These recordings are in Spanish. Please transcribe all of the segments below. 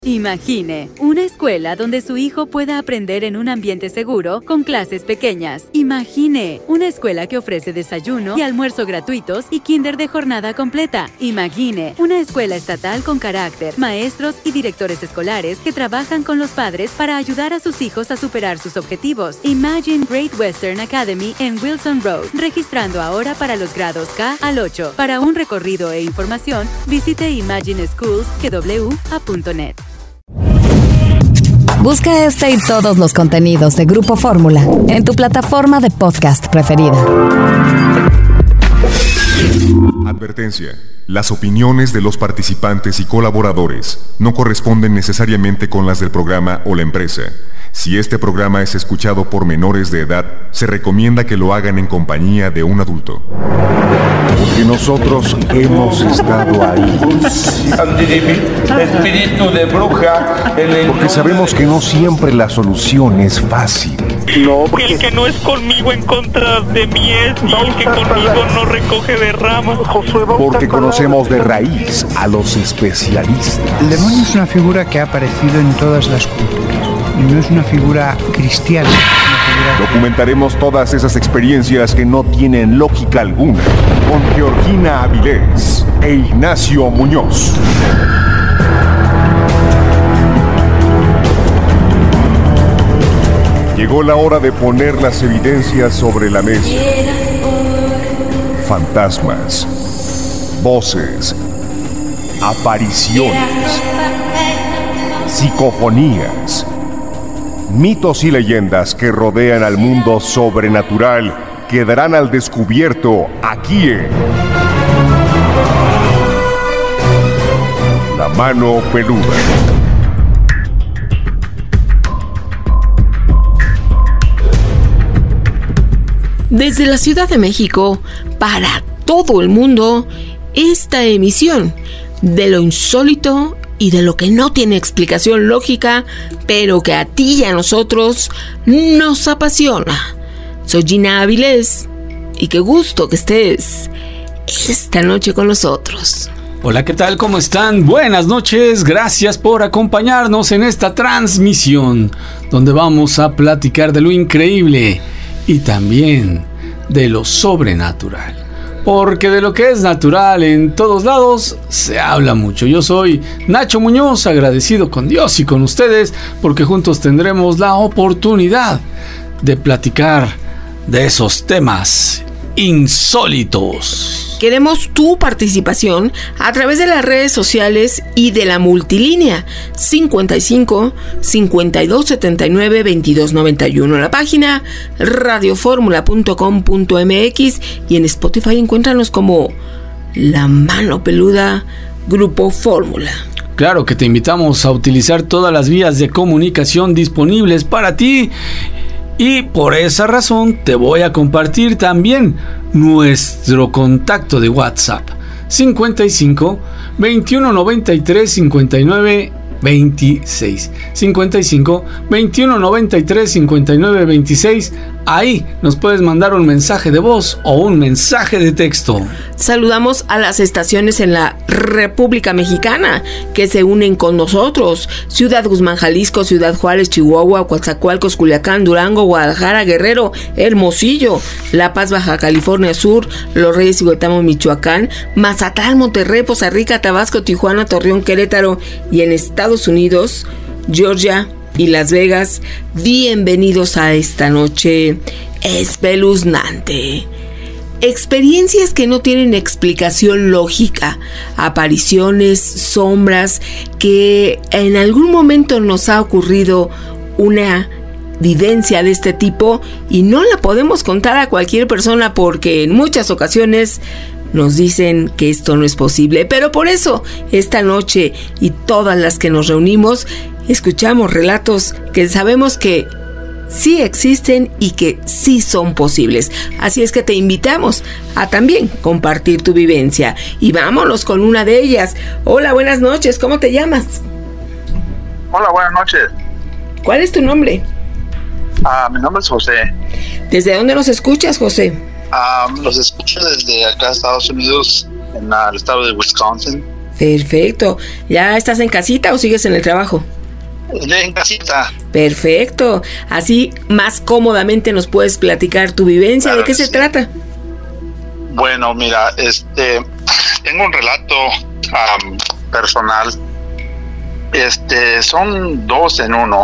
Imagine una escuela donde su hijo pueda aprender en un ambiente seguro con clases pequeñas. Imagine una escuela que ofrece desayuno y almuerzo gratuitos y kinder de jornada completa. Imagine una escuela estatal con carácter, maestros y directores escolares que trabajan con los padres para ayudar a sus hijos a superar sus objetivos. Imagine Great Western Academy en Wilson Road, registrando ahora para los grados K al 8. Para un recorrido e información, visite imagineschools.net. Busca este y todos los contenidos de Grupo Fórmula en tu plataforma de podcast preferida. Advertencia. Las opiniones de los participantes y colaboradores no corresponden necesariamente con las del programa o la empresa. Si este programa es escuchado por menores de edad, se recomienda que lo hagan en compañía de un adulto. Porque nosotros hemos estado ahí. Espíritu de bruja. Porque sabemos que no siempre la solución es fácil. No, el que no es conmigo en contra de mí es, y el que conmigo no recoge de ramas. Porque conocemos de raíz a los especialistas. El demonio es una figura que ha aparecido en todas las culturas. Y no es una figura cristiana. Documentaremos todas esas experiencias que no tienen lógica alguna con Georgina Avilés e Ignacio Muñoz. Llegó la hora de poner las evidencias sobre la mesa. Fantasmas, voces, apariciones, psicofonías, mitos y leyendas que rodean al mundo sobrenatural quedarán al descubierto aquí en La Mano Peluda. Desde la Ciudad de México, para todo el mundo, esta emisión de lo insólito y de lo que no tiene explicación lógica, pero que a ti y a nosotros nos apasiona. Soy Gina Avilés y qué gusto que estés esta noche con nosotros. Hola, ¿qué tal? ¿Cómo están? Buenas noches, gracias por acompañarnos en esta transmisión donde vamos a platicar de lo increíble y también de lo sobrenatural. Porque de lo que es natural en todos lados se habla mucho. Yo soy Nacho Muñoz, agradecido con Dios y con ustedes porque juntos tendremos la oportunidad de platicar de esos temas insólitos. Queremos tu participación a través de las redes sociales y de la multilínea 55 52 79 22 91. La página radioformula.com.mx y en Spotify encuéntranos como La Mano Peluda Grupo Fórmula. Claro que te invitamos a utilizar todas las vías de comunicación disponibles para ti. Y por esa razón te voy a compartir también nuestro contacto de WhatsApp 55 21 93 59 26 55 21 93 59 26. Ahí nos puedes mandar un mensaje de voz o un mensaje de texto. Saludamos a las estaciones en la República Mexicana que se unen con nosotros: Ciudad Guzmán, Jalisco; Ciudad Juárez, Chihuahua; Coatzacoalcos, Culiacán; Durango; Guadalajara, Guerrero; Hermosillo; La Paz, Baja California Sur; Los Reyes y Huetamo, Michoacán; Mazatlán, Monterrey, Poza Rica, Tabasco, Tijuana, Torreón, Querétaro; y en Estados Unidos, Georgia y Las Vegas. Bienvenidos a esta noche espeluznante. Experiencias que no tienen explicación lógica, apariciones, sombras, que en algún momento nos ha ocurrido una vivencia de este tipo y no la podemos contar a cualquier persona porque en muchas ocasiones nos dicen que esto no es posible. Pero por eso esta noche y todas las que nos reunimos escuchamos relatos que sabemos que sí existen y que sí son posibles. Así es que te invitamos a también compartir tu vivencia. Y vámonos con una de ellas. Hola, buenas noches. ¿Cómo te llamas? Hola, buenas noches. ¿Cuál es tu nombre? Mi nombre es José. ¿Desde dónde nos escuchas, José? Los escucho desde acá, Estados Unidos, en el estado de Wisconsin. Perfecto. ¿Ya estás en casita o sigues en el trabajo? En casita. Perfecto. Así más cómodamente nos puedes platicar tu vivencia. Claro, ¿de qué se trata? Bueno, mira, tengo un relato personal. Son dos en uno.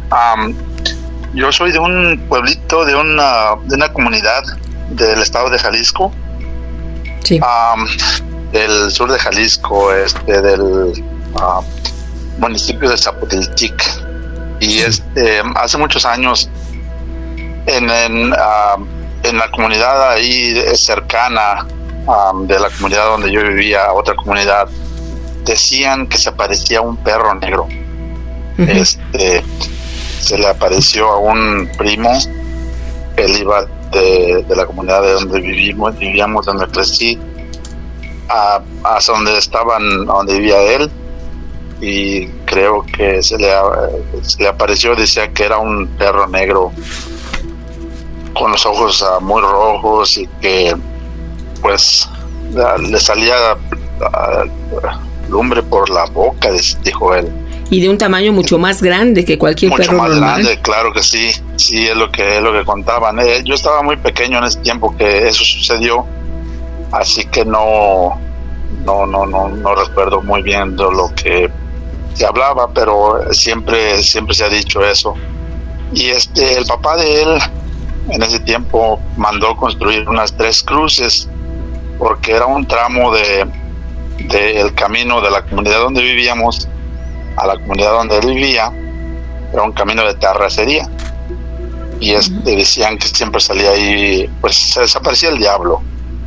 Yo soy de un pueblito, de una comunidad del estado de Jalisco. Sí. Del sur de Jalisco, del municipio de Zapotiltic. Y hace muchos años en la comunidad ahí cercana de la comunidad donde yo vivía, otra comunidad, decían que se aparecía un perro negro. Uh-huh. Se le apareció a un primo. Él iba de la comunidad de donde vivíamos, donde crecí, hasta donde vivía él, y creo que se le apareció. Decía que era un perro negro con los ojos muy rojos y que pues le salía lumbre por la boca, dijo él. Y de un tamaño mucho más grande que cualquier perro normal. Mucho más grande, claro que sí. Sí, es lo que contaban. Yo estaba muy pequeño en ese tiempo que eso sucedió, así que no recuerdo muy bien de lo que se hablaba, pero siempre se ha dicho eso. Y el papá de él en ese tiempo mandó construir unas 3 cruces, porque era un tramo del camino de la comunidad donde vivíamos a la comunidad donde él vivía. Era un camino de terracería, y decían que siempre salía ahí, pues se desaparecía el diablo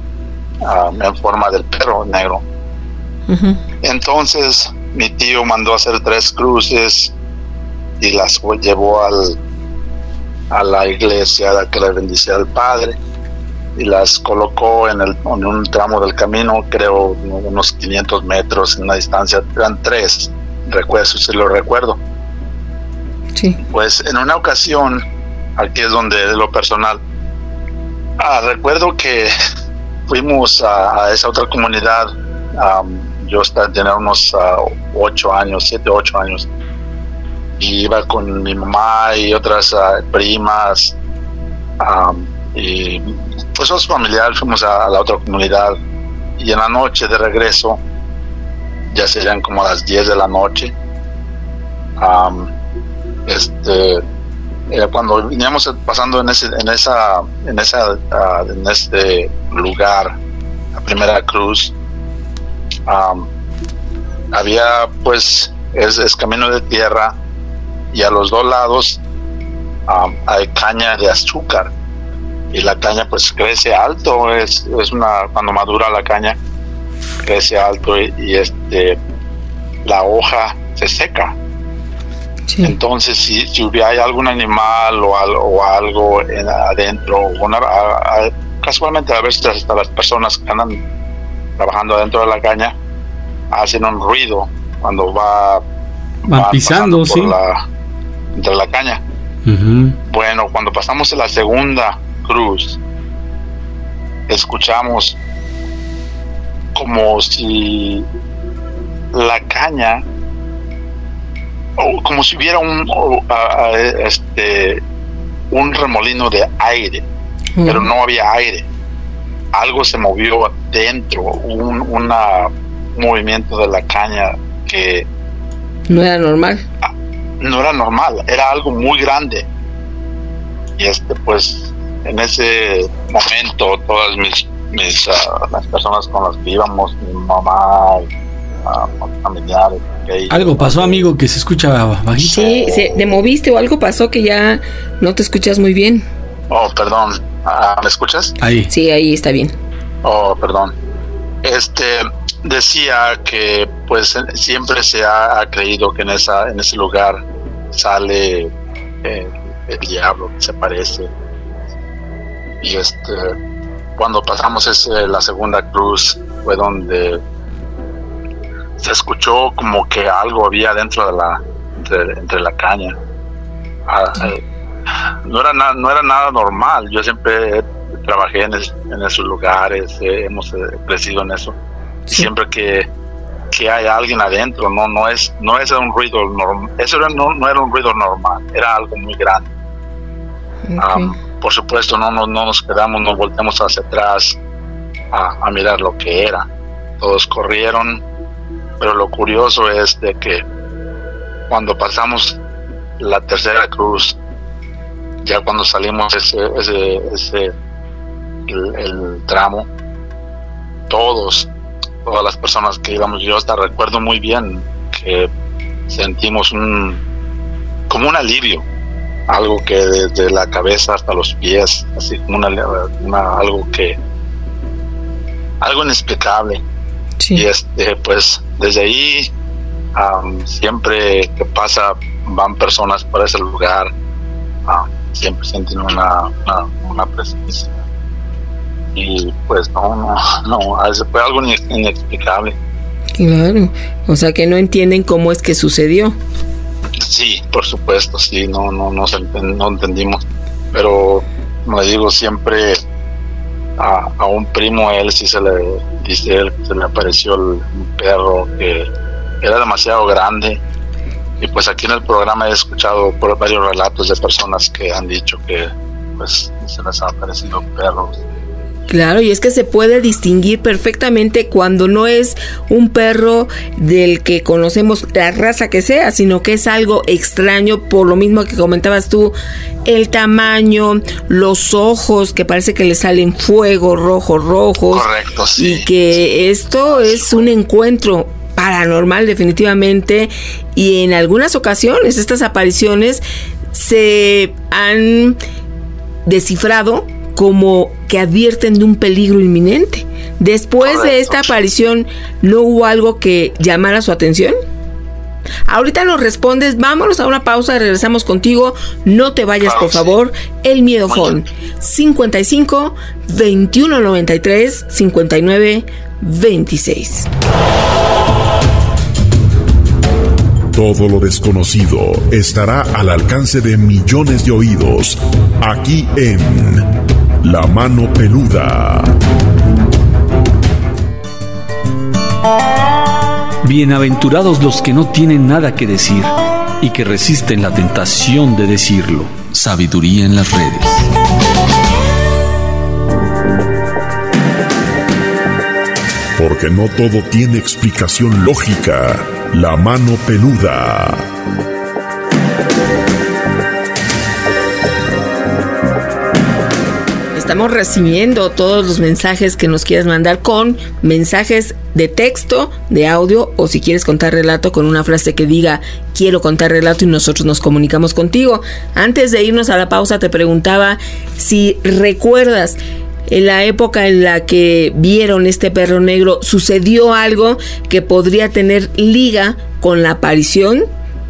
en forma del perro negro. Uh-huh. Entonces mi tío mandó a hacer 3 cruces y las llevó a la iglesia que le bendiciera al padre, y las colocó en un tramo del camino, creo unos 500 metros en una distancia. Eran 3, si lo recuerdo. Sí. Pues en una ocasión, aquí es donde lo personal, recuerdo que fuimos a esa otra comunidad. Yo tenía unos 7, 8 años, y iba con mi mamá y otras primas, y pues los familiares. Fuimos a la otra comunidad, y en la noche de regreso, ya serían como las 10 de la noche, cuando veníamos pasando en este lugar, la primera cruz, había pues es camino de tierra, y a los 2 lados hay caña de azúcar, y la caña pues crece alto. Cuando madura la caña crece alto, y la hoja se seca. Sí. Entonces si hubiera algún animal o algo adentro, casualmente a veces hasta las personas que andan trabajando adentro de la caña hacen un ruido cuando van pisando, sí, entre la caña. Uh-huh. Bueno, cuando pasamos en la segunda cruz, escuchamos como si la caña, como si hubiera un remolino de aire, pero no había aire. Algo se movió dentro, un movimiento de la caña que no era normal. No era normal, era algo muy grande. Y pues en ese momento todas las personas con las que íbamos, mi mamá, familiares. Algo pasó, amigo, que se escucha bajito. Sí, ¿te moviste o algo pasó que ya no te escuchas muy bien? Oh, perdón. ¿Me escuchas? Ahí. Sí, ahí está bien. Oh, perdón. Decía que pues siempre se ha creído que en ese lugar sale el diablo, que se aparece. Y cuando pasamos la segunda cruz, fue donde se escuchó como que algo había dentro de entre la caña. No era nada normal. Yo siempre trabajé en esos lugares, hemos crecido en eso. Sí. Siempre que que hay alguien adentro, no es un ruido normal, eso no era un ruido normal, era algo muy grande. Okay. Por supuesto no nos quedamos, nos volteamos hacia atrás a mirar lo que era. Todos corrieron, pero lo curioso es de que cuando pasamos la tercera cruz, ya cuando salimos el tramo, todas las personas que íbamos, yo hasta recuerdo muy bien que sentimos como un alivio, algo que desde la cabeza hasta los pies, así como algo inexplicable. Sí. Y pues desde ahí siempre que pasa van personas por ese lugar, siempre sienten una presencia, y pues no, fue algo inexplicable. Claro, o sea que no entienden cómo es que sucedió. Sí, por supuesto, sí, no entendimos, pero como le digo, siempre a un primo, él sí se le apareció un perro que era demasiado grande, y pues aquí en el programa he escuchado por varios relatos de personas que han dicho que pues se les ha aparecido perros. Claro, y es que se puede distinguir perfectamente cuando no es un perro del que conocemos la raza que sea, sino que es algo extraño, por lo mismo que comentabas tú, el tamaño, los ojos que parece que le salen fuego, rojos. Correcto, sí. Y que esto es un encuentro paranormal definitivamente, y en algunas ocasiones estas apariciones se han descifrado como que advierten de un peligro inminente. Después Correcto. De esta aparición, ¿no hubo algo que llamara su atención? Ahorita nos respondes, vámonos a una pausa y regresamos contigo. No te vayas, por favor. El Miedo Phone 55 21 93 59 26. Todo lo desconocido estará al alcance de millones de oídos, aquí en La Mano Peluda. Bienaventurados los que no tienen nada que decir y que resisten la tentación de decirlo. Sabiduría en las redes. Porque no todo tiene explicación lógica. La Mano Peluda. Estamos recibiendo todos los mensajes que nos quieras mandar, con mensajes de texto, de audio, o si quieres contar relato con una frase que diga quiero contar relato, y nosotros nos comunicamos contigo. Antes de irnos a la pausa te preguntaba si recuerdas en la época en la que vieron este perro negro, ¿sucedió algo que podría tener liga con la aparición?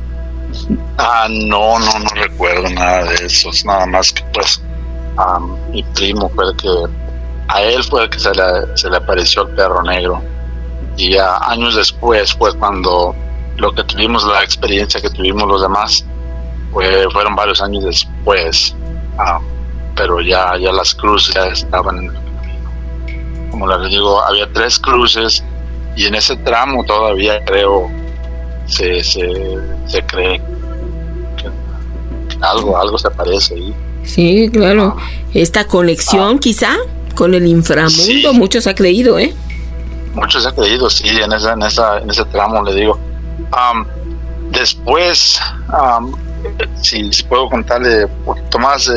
No recuerdo nada de eso, nada más que pues mi primo fue el que, a él fue el que se le apareció el perro negro, y años después fue cuando lo que tuvimos, la experiencia que tuvimos los demás, fueron varios años después, pero ya las cruces ya estaban en el camino. Como les digo, había 3 cruces, y en ese tramo todavía creo se cree que algo se aparece ahí. Sí, claro. Esta conexión quizá con el inframundo, sí. Muchos ha creído, Muchos ha creído, sí, en ese tramo, le digo. Después, si puedo contarle un poquito más,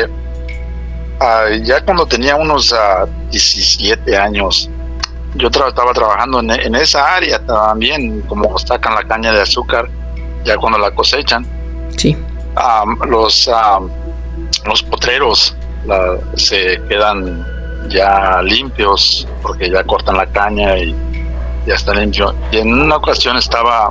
ya cuando tenía unos 17 años, yo estaba trabajando en esa área también, como sacan la caña de azúcar, ya cuando la cosechan. Sí. Los potreros se quedan ya limpios porque ya cortan la caña y ya está limpio. Y en una ocasión estaba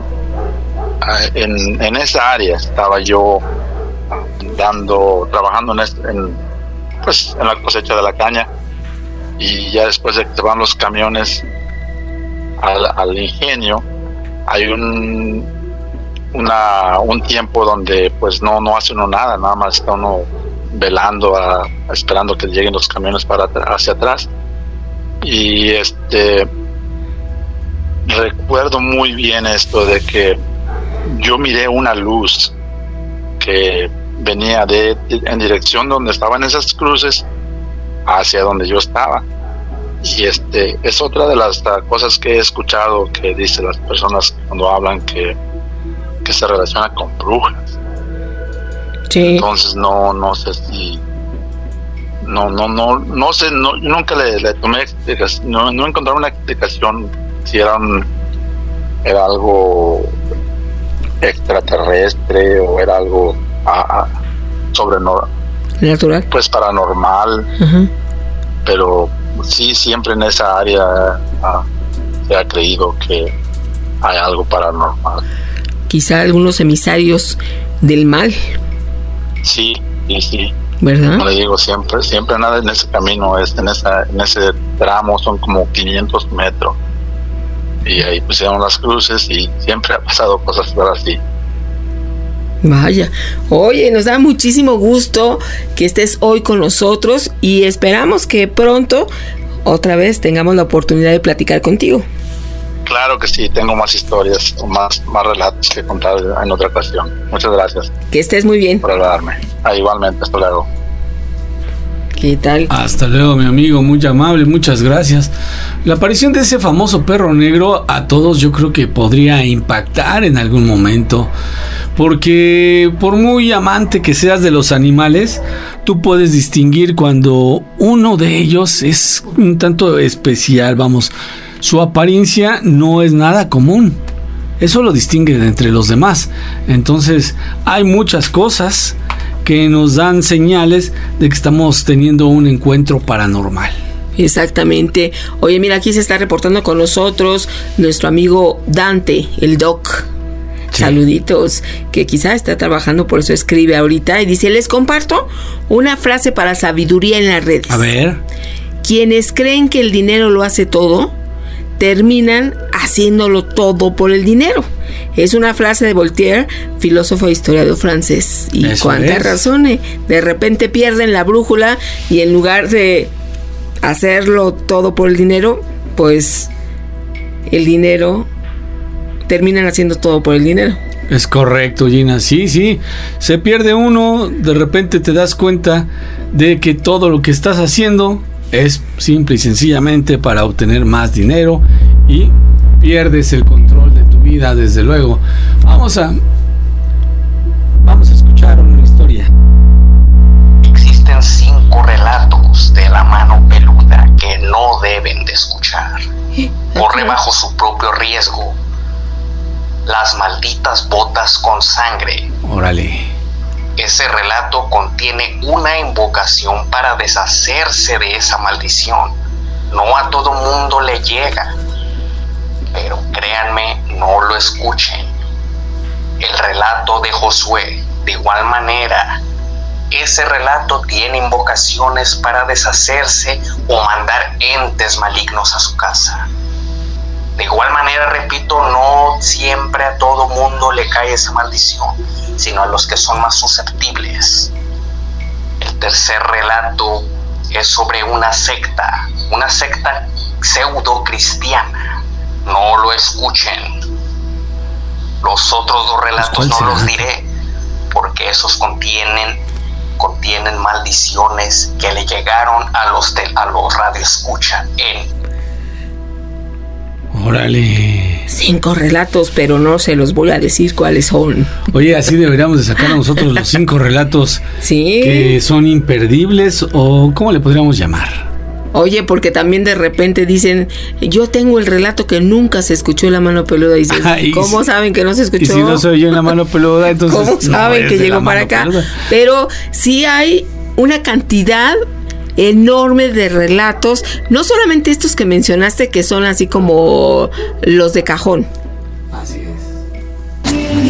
en esa área, estaba yo trabajando en la cosecha de la caña, y ya después de que se van los camiones al ingenio, hay un tiempo donde pues no hace uno nada más está uno velando, esperando que lleguen los camiones hacia atrás, y recuerdo muy bien esto de que yo miré una luz que venía en dirección donde estaban esas cruces hacia donde yo estaba. Y es otra de las cosas que he escuchado que dicen las personas cuando hablan que se relaciona con brujas. Sí. Entonces no sé si no sé, nunca le tomé explicación, no encontré una explicación si era algo extraterrestre o era algo natural, pues paranormal. Uh-huh. Pero sí, siempre en esa área se ha creído que hay algo paranormal. Quizá algunos emisarios del mal. Sí. ¿Verdad? Como le digo, siempre nada en ese camino, en ese tramo son como 500 metros. Y ahí pusieron las cruces y siempre ha pasado cosas así. Vaya, oye, nos da muchísimo gusto que estés hoy con nosotros y esperamos que pronto otra vez tengamos la oportunidad de platicar contigo. Claro que sí, tengo más historias, más relatos que contar en otra ocasión. Muchas gracias. Que estés muy bien. Por hablarme. Igualmente, hasta luego. ¿Qué tal? Hasta luego, mi amigo, muy amable, muchas gracias. La aparición de ese famoso perro negro a todos yo creo que podría impactar en algún momento, porque por muy amante que seas de los animales, tú puedes distinguir cuando uno de ellos es un tanto especial, vamos, su apariencia no es nada común. Eso lo distingue de entre los demás. Entonces, hay muchas cosas que nos dan señales de que estamos teniendo un encuentro paranormal. Exactamente. Oye, mira, aquí se está reportando con nosotros nuestro amigo Dante, el Doc. Sí. Saluditos, que quizá está trabajando, por eso escribe ahorita y dice: les comparto una frase para sabiduría en las redes. A ver. Quienes creen que el dinero lo hace todo, terminan haciéndolo todo por el dinero. Es una frase de Voltaire, filósofo e historiador francés. Y eso cuánta razón, de repente pierden la brújula y en lugar de hacerlo todo por el dinero, pues el dinero terminan haciendo todo por el dinero. Es correcto, Gina. Sí, se pierde uno, de repente te das cuenta de que todo lo que estás haciendo es simple y sencillamente para obtener más dinero y pierdes el control de tu vida, desde luego. Vamos a escuchar una historia. Existen 5 relatos de la mano peluda que no deben de escuchar. Corre bajo su propio riesgo. Las malditas botas con sangre. Órale. Ese relato contiene una invocación para deshacerse de esa maldición. No a todo mundo le llega, pero créanme, no lo escuchen. El relato de Josué, de igual manera, ese relato tiene invocaciones para deshacerse o mandar entes malignos a su casa. De igual manera, repito, no siempre a todo mundo le cae esa maldición, sino a los que son más susceptibles. El tercer relato es sobre una secta pseudo cristiana. No lo escuchen. Los otros 2 relatos no los diré, porque esos contienen maldiciones que le llegaron a los radioescucha en. Órale. 5 relatos, pero no se los voy a decir cuáles son. Oye, así deberíamos de sacar a nosotros los 5 relatos. Sí. Que son imperdibles, o ¿cómo le podríamos llamar? Oye, porque también de repente dicen: yo tengo el relato que nunca se escuchó en la mano peluda. Y dices, ¿cómo saben que no se escuchó? Y si no soy yo en la mano peluda, entonces ¿cómo saben que llegó para acá? Peluda. Pero sí hay una cantidad enorme de relatos, no solamente estos que mencionaste, que son así como los de cajón. Así es.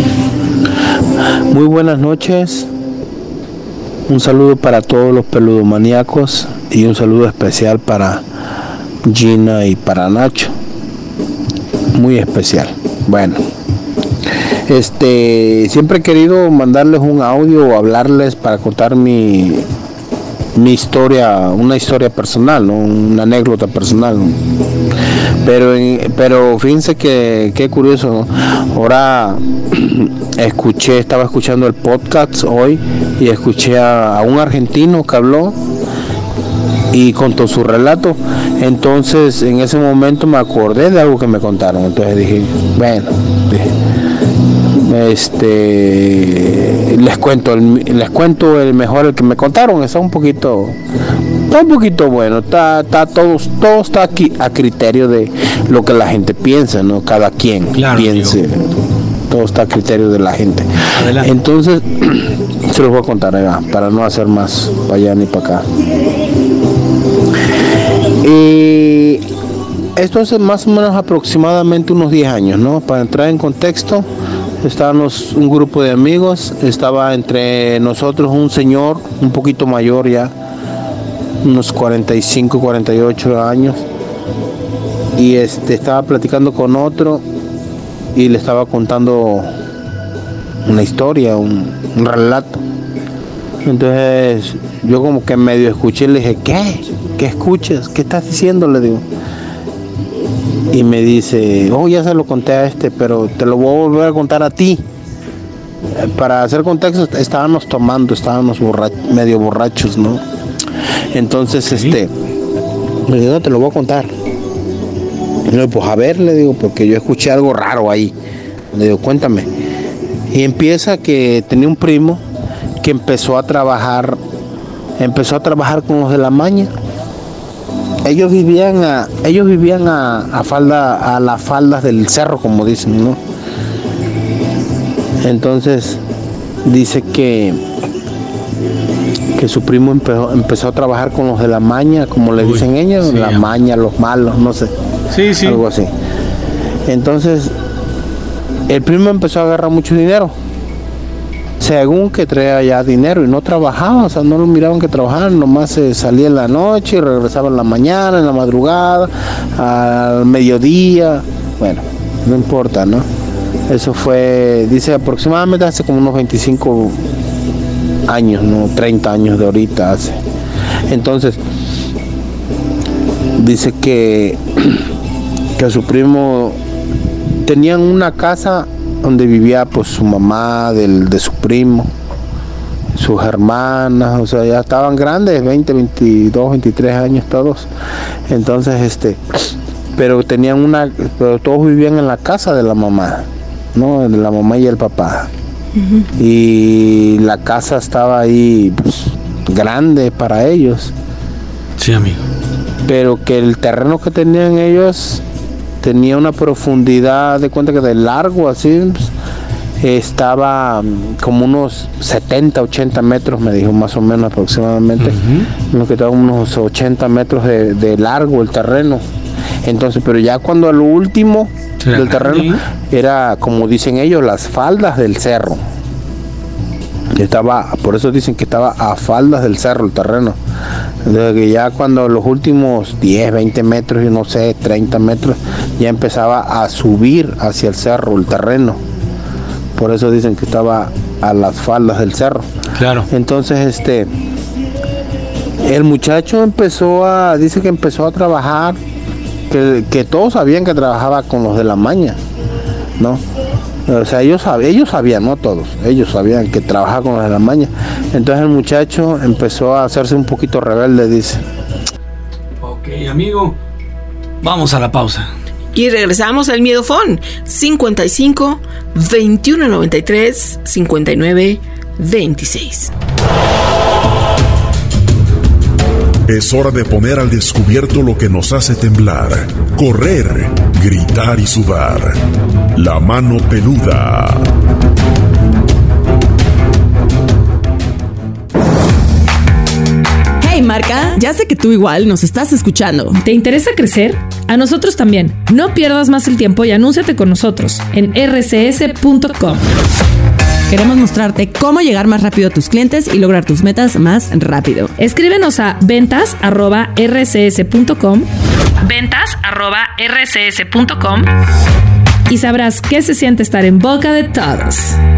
Muy buenas noches. Un saludo para todos los peludomaníacos y un saludo especial para Gina y para Nacho. Muy especial. Bueno, siempre he querido mandarles un audio o hablarles para contar mi historia, una historia personal, ¿no? Una anécdota personal, ¿no? Pero fíjense que qué curioso, ¿no? Ahora estaba escuchando el podcast hoy y escuché a un argentino que habló y contó su relato. Entonces en ese momento me acordé de algo que me contaron. Entonces dije, bueno, les cuento el mejor, el que me contaron. Está un poquito bueno, está todo está aquí a criterio de lo que la gente piensa, ¿no? Cada quien piense. Amigo. Todo está a criterio de la gente. Adelante. Entonces se los voy a contar para no hacer más para allá ni para acá. Esto hace más o menos aproximadamente unos 10 años, ¿no? Para entrar en contexto, estábamos un grupo de amigos, estaba entre nosotros un señor un poquito mayor ya, unos 45, 48 años, y estaba platicando con otro y le estaba contando una historia, un relato. Entonces yo como que medio escuché y le dije, ¿qué escuchas? ¿Qué estás diciendo? Le digo. Y me dice, ya se lo conté a pero te lo voy a volver a contar a ti. Para hacer contexto, estábamos medio borrachos, ¿no? Entonces, me digo, te lo voy a contar. Y le digo, pues a ver, le digo, porque yo escuché algo raro ahí. Le digo, cuéntame. Y empieza que tenía un primo que empezó a trabajar con los de la maña. Ellos vivían a las faldas del cerro, como dicen, ¿no? Entonces dice que su primo empezó a trabajar con los de la maña, como le dicen ellos, sí, la maña, los malos, no sé, sí, algo así. Entonces el primo empezó a agarrar mucho dinero, según que traía ya dinero, y no trabajaba, o sea, no lo miraban que trabajaban, nomás salía en la noche y regresaba en la mañana, en la madrugada, al mediodía. Bueno, no importa, ¿no? Eso fue, dice, aproximadamente hace como unos 25 años, ¿no? 30 años de ahorita hace. Entonces dice que su primo tenían una casa donde vivía pues su mamá de su primo, sus hermanas, o sea, ya estaban grandes, 20, 22, 23 años todos. Entonces pero todos vivían en la casa de la mamá, ¿no? De la mamá y el papá. Uh-huh. Y la casa estaba ahí pues, grande para ellos. Sí, amigo. Pero que el terreno que tenían ellos tenía una profundidad, de cuenta que de largo así, pues, estaba como unos 70, 80 metros, me dijo más o menos aproximadamente. Uh-huh. Lo que estaba unos 80 metros de largo el terreno. Entonces, pero ya cuando a lo último del terreno era, como dicen ellos, las faldas del cerro. Por eso dicen que estaba a faldas del cerro el terreno. Desde que ya cuando los últimos 10, 20 metros, yo no sé, 30 metros, ya empezaba a subir hacia el cerro el terreno. Por eso dicen que estaba a las faldas del cerro. Claro. Entonces, el muchacho dice que empezó a trabajar, que todos sabían que trabajaba con los de la maña, ¿no? O sea, ellos sabían, no todos, ellos sabían que trabajaba con los de la maña. Entonces el muchacho empezó a hacerse un poquito rebelde, dice. Ok, amigo, vamos a la pausa. Y regresamos al Miedofón, 55 21 93 59 26. Es hora de poner al descubierto lo que nos hace temblar, correr, gritar y sudar. La mano peluda. Hey marca, ya sé que tú igual nos estás escuchando. ¿Te interesa crecer? A nosotros también. No pierdas más el tiempo y anúnciate con nosotros en rcs.com. Queremos mostrarte cómo llegar más rápido a tus clientes y lograr tus metas más rápido. Escríbenos a ventas@rcs.com. ventas@rcs.com y sabrás qué se siente estar en boca de todos.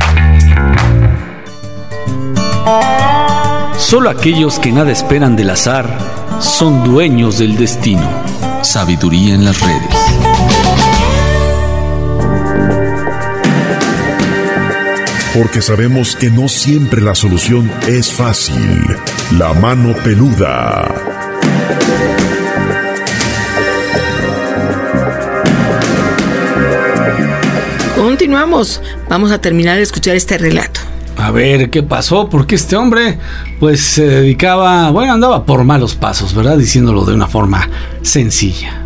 Solo aquellos que nada esperan del azar son dueños del destino. Sabiduría en las redes. porque sabemos que no siempre la solución es fácil. La mano peluda. Continuamos. Vamos a terminar de escuchar este relato. A ver, ¿qué pasó? Porque este hombre, pues, se dedicaba, andaba por malos pasos, ¿verdad? Diciéndolo de una forma sencilla.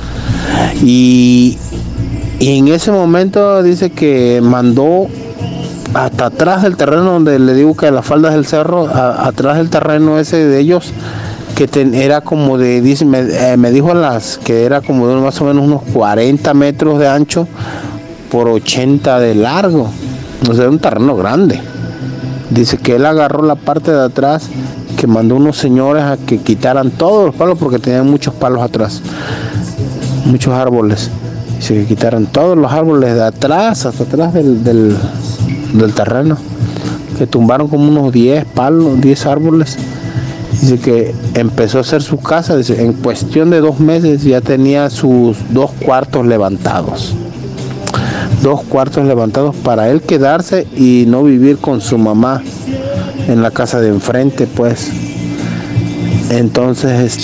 Y en ese momento dice que mandó hasta atrás del terreno donde le digo que a las faldas del cerro, atrás del terreno ese de ellos, que era como de, dice, me dijo que era como de más o menos unos 40 metros de ancho por 80 de largo, o sea, un terreno grande. Dice que él agarró la parte de atrás, que mandó unos señores a que quitaran todos los palos porque tenían muchos palos atrás, muchos árboles. Dice que quitaran todos los árboles de atrás, hasta atrás del terreno, que tumbaron como unos 10 palos, 10 árboles. Dice que empezó a hacer su casa, dice, en cuestión de 2 meses ya tenía sus 2 cuartos levantados. 2 cuartos levantados para él quedarse y no vivir con su mamá en la casa de enfrente, pues. Entonces,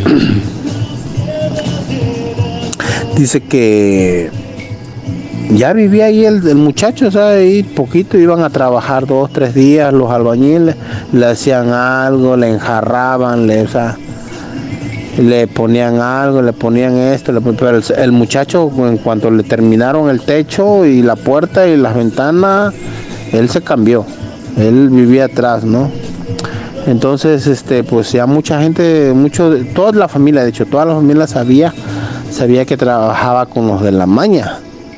dice que ya vivía ahí el muchacho, o sea, ahí poquito, iban a trabajar 2, 3 días, los albañiles le hacían algo, le enjarraban, le ponían algo, le ponían esto, pero el muchacho, en cuanto le terminaron el techo y la puerta y las ventanas, él se cambió, él vivía atrás, ¿no? Entonces, pues ya mucha gente, toda la familia, de hecho, toda la familia sabía que trabajaba con los de la maña.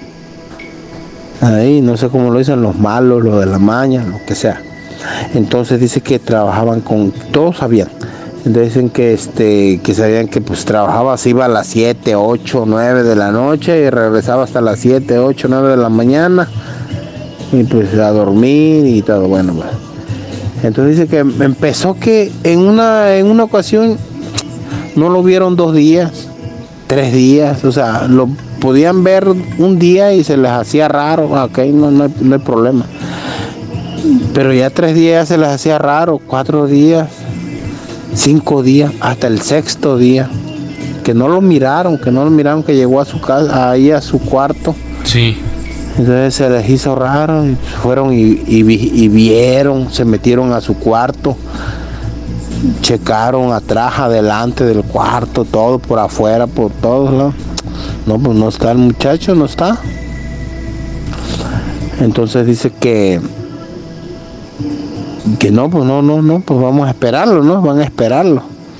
Ahí, no sé cómo lo dicen, los malos, los de la maña, lo que sea. Entonces dice que trabajaban todos sabían. Entonces dicen que sabían que pues trabajaba, se iba a las 7, 8, 9 de la noche y regresaba hasta las 7, 8, 9 de la mañana y pues a dormir y todo, bueno. Entonces dice que empezó que en una ocasión no lo vieron 2 días, 3 días, o sea, lo podían ver un día y se les hacía raro, ok, no hay problema. Pero ya 3 días se les hacía raro, 4 días, 5 días, hasta el 6º día, que no lo miraron, que llegó a su casa, ahí a su cuarto. Sí. Entonces se les hizo raro, y fueron y vieron, se metieron a su cuarto, checaron atrás, adelante del cuarto, todo por afuera, por todos lados. No, pues no está el muchacho, no está. Entonces dice que no, pues no, pues vamos a esperarlo, ¿no? Van a esperarlo.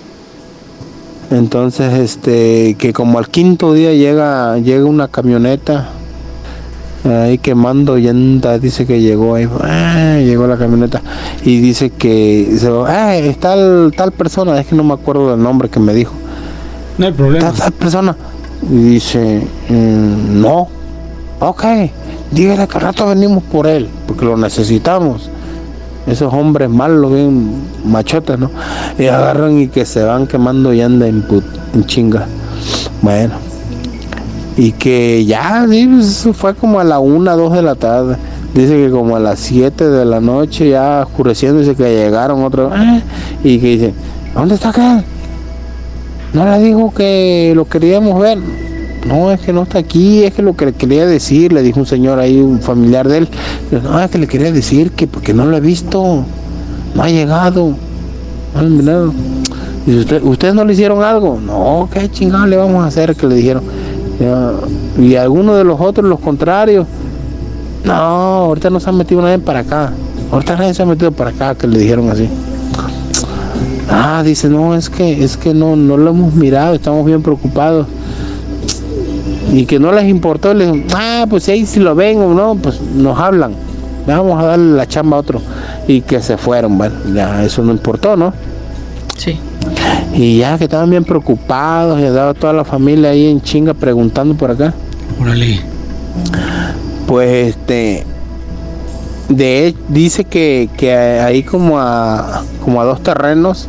Entonces, que como al 5.º día llega una camioneta ahí quemando llanta, dice que llegó ahí, llegó la camioneta y dice que está tal persona, es que no me acuerdo del nombre que me dijo. No hay problema. Tal persona. Y dice, no, ok, dígale que al rato venimos por él, porque lo necesitamos. Esos hombres malos, bien machotes, ¿no? Y agarran y que se van quemando y andan en chinga. Bueno, y que ya, eso fue como a la 1, 2 de la tarde. Dice que como a las 7 de la noche, ya oscureciendo, dice que llegaron otros, y que dice, ¿dónde está aquel? No le digo que lo queríamos ver. No, es que no está aquí, es que lo que le quería decir, le dijo un señor ahí, un familiar de él. No, es que le quería decir que porque no lo he visto, no ha llegado, no ha mirado. Dice, ¿ustedes no le hicieron algo? No, ¿qué chingado le vamos a hacer? Que le dijeron. Y algunos de los otros, los contrarios, no, ahorita no se ha metido nadie para acá, ahorita nadie se ha metido para acá, que le dijeron así. Dice, no, es que no lo hemos mirado, estamos bien preocupados. Y que no les importó, les dijeron, pues ahí si lo ven o no, pues nos hablan, vamos a darle la chamba a otro. Y que se fueron, bueno, ya eso no importó, ¿no? Sí. Y ya que estaban bien preocupados, y andaba toda la familia ahí en chinga preguntando por acá. Órale. Pues dice que ahí como a 2 terrenos,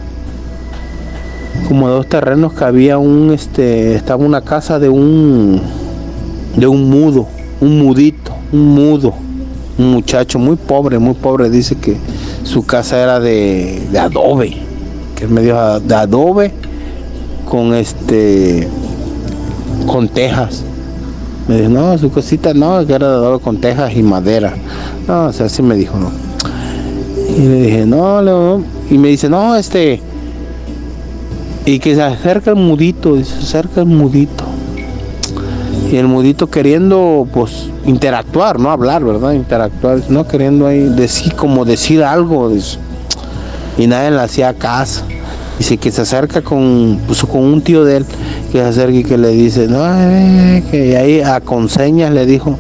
que había estaba una casa de un mudo, un mudo, un muchacho muy pobre, dice que su casa era de adobe, que él me dijo de adobe con tejas. Me dijo, no, su cosita no, que era de adobe con tejas y madera. No, o sea, así me dijo, no. Y le dije, no, y me dice, no, y que se acerca el mudito, dice, se acerca el mudito. Y el mudito queriendo, pues, interactuar, no hablar, ¿verdad? Interactuar, no queriendo ahí decir algo, dice. Y nadie le hacía caso. Dice que se acerca con un tío de él, que se acerca y que le dice, no, que ahí con señas le dijo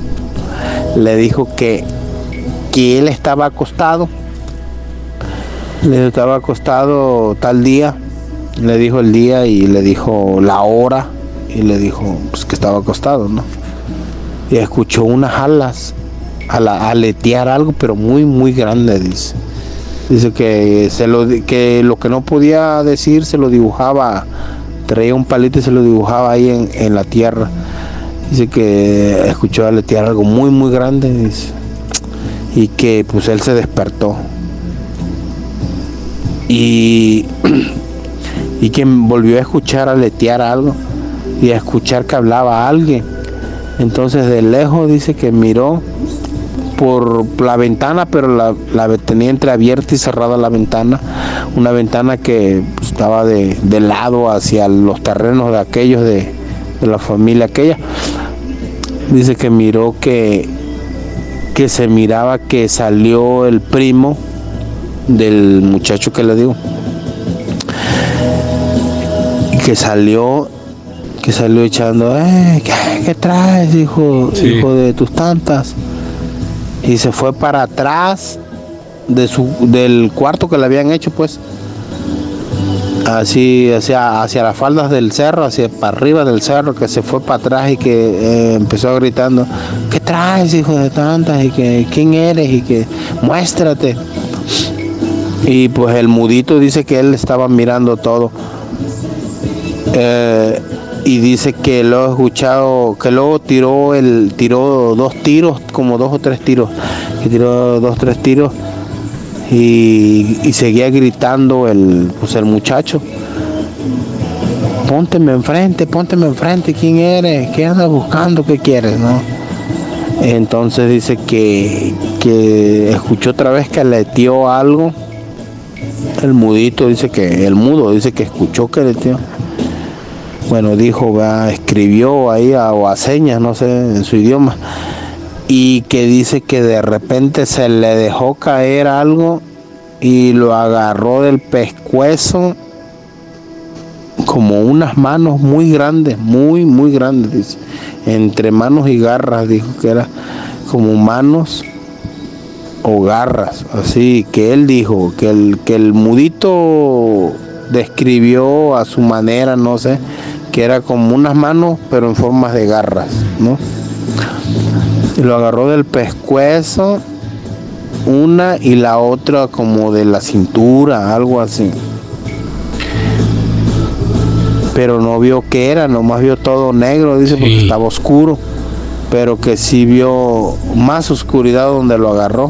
que él estaba acostado. Le estaba acostado tal día, le dijo el día y le dijo la hora. Y le dijo pues que estaba acostado, ¿no? Y escuchó unas alas aletear algo, pero muy, muy grande, dice. Dice que lo que no podía decir se lo dibujaba, traía un palito y se lo dibujaba ahí en la tierra. Dice que escuchó aletear algo muy, muy grande, dice. Y que pues él se despertó. Y que volvió a escuchar aletear algo. Y a escuchar que hablaba alguien. Entonces de lejos dice que miró por la ventana, pero la tenía entreabierta y cerrada la ventana, una ventana que pues, estaba de lado hacia los terrenos de aquellos de la familia aquella. Dice que miró que se miraba que salió el primo del muchacho que le digo, que salió echando, ¿qué traes, hijo de tus tantas? Y se fue para atrás del cuarto que le habían hecho, pues, así hacia las faldas del cerro, hacia para arriba del cerro, que se fue para atrás y que empezó gritando, ¿qué traes, hijo de tantas? Y que, ¿quién eres? Y que, muéstrate. Y pues el mudito dice que él estaba mirando todo. Y dice que lo he escuchado, que luego tiró 2 tiros, como 2 o 3 tiros, que tiró 2 o 3 tiros y seguía gritando el muchacho, pónteme enfrente, ¿quién eres? ¿Qué andas buscando? ¿Qué quieres? ¿No? Entonces dice que escuchó otra vez que aleteó algo, el mudito dice que, el mudo dice que escuchó que aleteó. Bueno, dijo, escribió ahí o a señas, no sé, en su idioma, y que dice que de repente se le dejó caer algo y lo agarró del pescuezo como unas manos muy grandes, muy, muy grandes, dice, entre manos y garras, dijo que era como manos o garras, así que él dijo que el mudito describió a su manera, no sé, que era como unas manos pero en formas de garras, ¿no? Y lo agarró del pescuezo, una y la otra como de la cintura, algo así. Pero no vio qué era, nomás vio todo negro, dice, porque estaba oscuro, pero que sí vio más oscuridad donde lo agarró.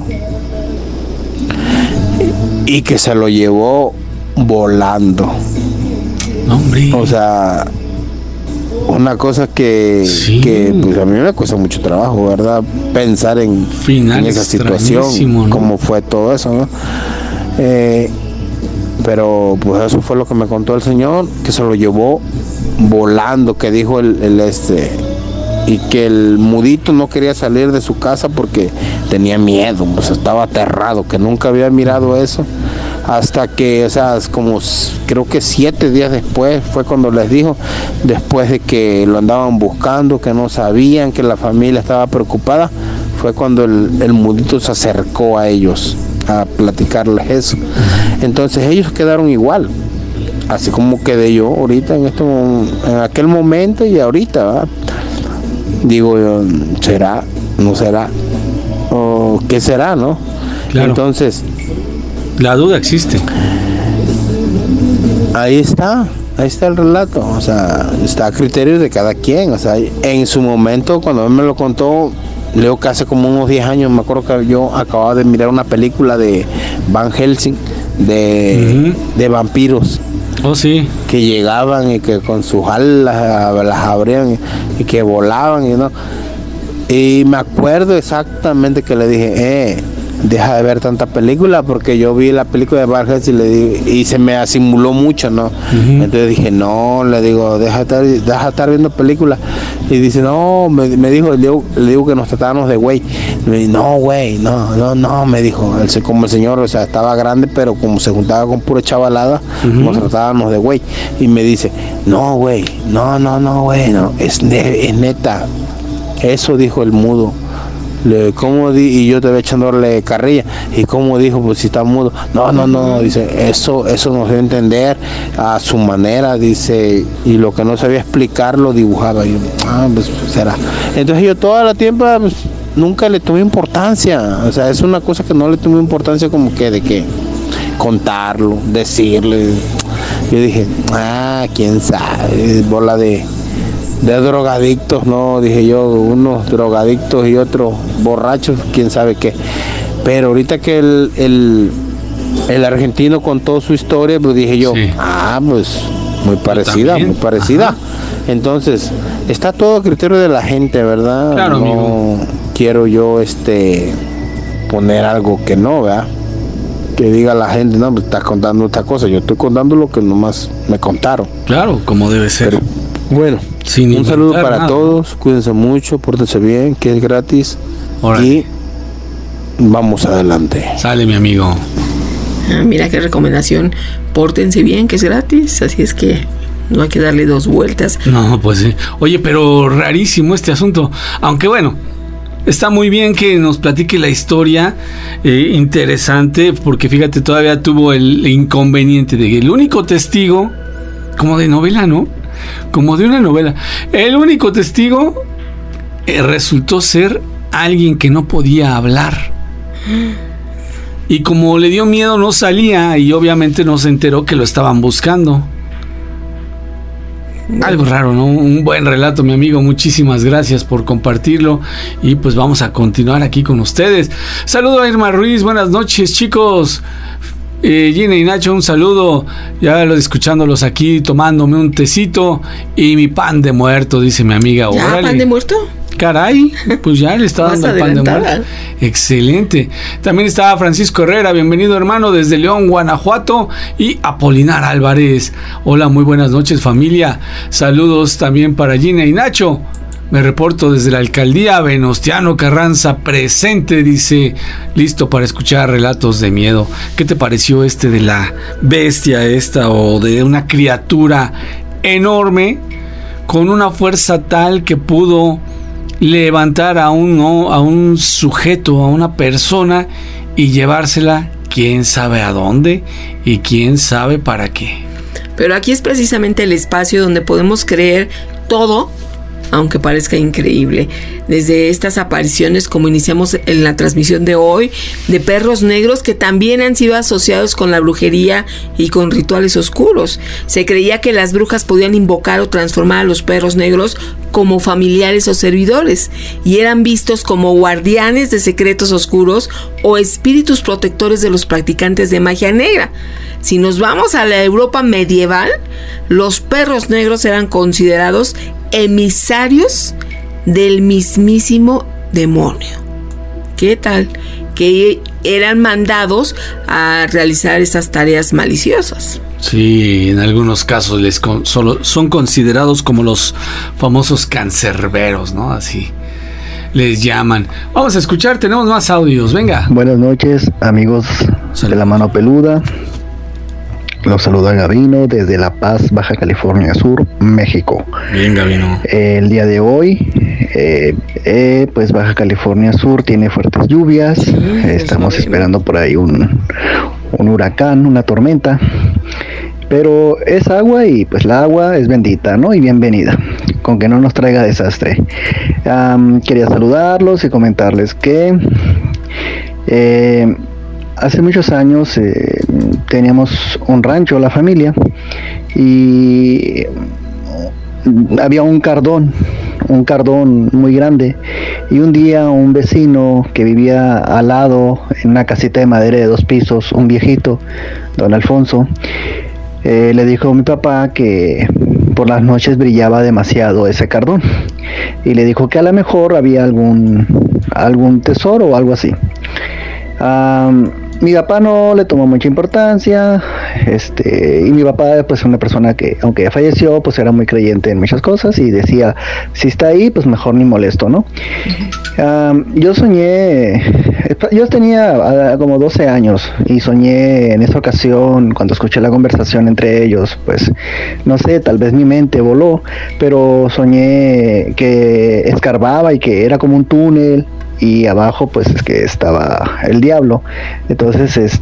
Y que se lo llevó volando. Hombre. O sea, una cosa que pues a mí me cuesta mucho trabajo, ¿verdad? Pensar en esa situación, ¿no? Cómo fue todo eso, ¿no? Pero pues eso fue lo que me contó el señor, que se lo llevó volando, que dijo y que el mudito no quería salir de su casa porque tenía miedo, pues estaba aterrado, que nunca había mirado eso, hasta que, o sea, como creo que 7 días después fue cuando les dijo, después de que lo andaban buscando, que no sabían, que la familia estaba preocupada, fue cuando el mudito se acercó a ellos a platicarles eso. Entonces ellos quedaron igual, así como quedé yo ahorita en aquel momento y ahorita, ¿verdad? Digo yo, ¿será? ¿No será? ¿O qué será, no? Claro. Entonces, la duda existe. Ahí está el relato, o sea, está a criterio de cada quien, o sea, en su momento cuando él me lo contó, Leo que hace como unos 10 años, me acuerdo que yo acababa de mirar una película de Van Helsing, de vampiros. Oh, sí. Que llegaban y que con sus alas las abrían y que volaban, ¿no? Y me acuerdo exactamente que le dije, deja de ver tanta película, porque yo vi la película de Van Helsing y se me asimuló mucho, ¿no? Entonces dije, no, le digo, deja de estar viendo películas. Y dice, no, me dijo, le digo que nos tratábamos de güey. Me dijo, no, güey, no, me dijo, como el señor, o sea, estaba grande, pero como se juntaba con pura chavalada, nos tratábamos de güey. Y me dice, no, güey, no, güey, no, es neta. Eso dijo el mudo. Y yo te voy echándole carrilla. ¿Y cómo dijo? Pues si está mudo. No, dice, eso nos dio a entender a su manera, dice, y lo que no sabía explicar lo dibujaba. Y yo, pues será. Entonces yo toda la tiempo pues, nunca le tomé importancia. O sea, es una cosa que no le tomé importancia, como que de que contarlo, decirle. Yo dije, quién sabe, bola de drogadictos, no, dije yo, unos drogadictos y otros borrachos, quién sabe qué. Pero ahorita que el argentino contó su historia, pues dije yo, pues muy parecida. Ajá. Entonces, está todo a criterio de la gente, ¿verdad? Claro, no amigo. Quiero yo poner algo que no, ¿verdad? Que diga la gente, no, me estás contando esta cosa, yo estoy contando lo que nomás me contaron. Claro, como debe ser. Pero, bueno, un saludo para todos, cuídense mucho, pórtense bien, que es gratis. Órale. Y vamos adelante. Sale, mi amigo. Mira qué recomendación, pórtense bien, que es gratis, así es que no hay que darle dos vueltas. No, pues sí. Oye, pero rarísimo este asunto, aunque bueno, está muy bien que nos platique la historia, interesante, porque fíjate, todavía tuvo el inconveniente de que el único testigo, como de novela, ¿no? Como de una novela. El único testigo resultó ser alguien que no podía hablar. Y como le dio miedo, no salía y obviamente no se enteró que lo estaban buscando. Algo raro, ¿no? Un buen relato, mi amigo. Muchísimas gracias por compartirlo. Y pues vamos a continuar aquí con ustedes. Saludo a Irma Ruiz. Buenas noches, chicos. Gina y Nacho, un saludo. Ya lo escuchándolos aquí, tomándome un tecito y mi pan de muerto, dice mi amiga. ¿Ya Órale. pan de muerto? Caray, pues ya le está dando el pan de muerto. Excelente. También estaba Francisco Herrera, bienvenido hermano desde León, Guanajuato. Y Apolinar Álvarez. Hola, muy buenas noches familia. Saludos también para Gina y Nacho. Me reporto desde la alcaldía. Venustiano Carranza presente, dice, listo para escuchar relatos de miedo. ¿Qué te pareció de la bestia esta, o de una criatura enorme con una fuerza tal que pudo levantar a un sujeto, a una persona, y llevársela quién sabe a dónde y quién sabe para qué? Pero aquí es precisamente el espacio donde podemos creer todo, aunque parezca increíble. Desde estas apariciones, como iniciamos en la transmisión de hoy, de perros negros que también han sido asociados con la brujería y con rituales oscuros. Se creía que las brujas podían invocar o transformar a los perros negros como familiares o servidores, y eran vistos como guardianes de secretos oscuros o espíritus protectores de los practicantes de magia negra. Si nos vamos a la Europa medieval, los perros negros eran considerados emisarios del mismísimo demonio. ¿Qué tal? Que eran mandados a realizar esas tareas maliciosas. Sí, en algunos casos solo son considerados como los famosos cancerberos, ¿no? Así les llaman. Vamos a escuchar, tenemos más audios, venga. Buenas noches, amigos de La Mano Peluda. Los saluda Gabino desde La Paz, Baja California Sur, México. Bien, Gabino. El día de hoy, pues Baja California Sur tiene fuertes lluvias. Estamos esperando por ahí un huracán, una tormenta. Pero es agua y pues la agua es bendita, ¿no? Y bienvenida, con que no nos traiga desastre. Quería saludarlos y comentarles que hace muchos años teníamos un rancho, la familia, y había un cardón un cardón muy grande. Y un día un vecino que vivía al lado en una casita de madera de 2 pisos, un viejito, don Alfonso, le dijo a mi papá que por las noches brillaba demasiado ese cardón, y le dijo que a lo mejor había algún tesoro o algo así. Mi papá no le tomó mucha importancia, y mi papá pues una persona que, aunque ya falleció, pues era muy creyente en muchas cosas y decía, si está ahí, pues mejor ni molesto, ¿no? Yo tenía como 12 años y soñé en esa ocasión, cuando escuché la conversación entre ellos, pues no sé, tal vez mi mente voló, pero soñé que escarbaba y que era como un túnel, y abajo pues es que estaba el diablo. Entonces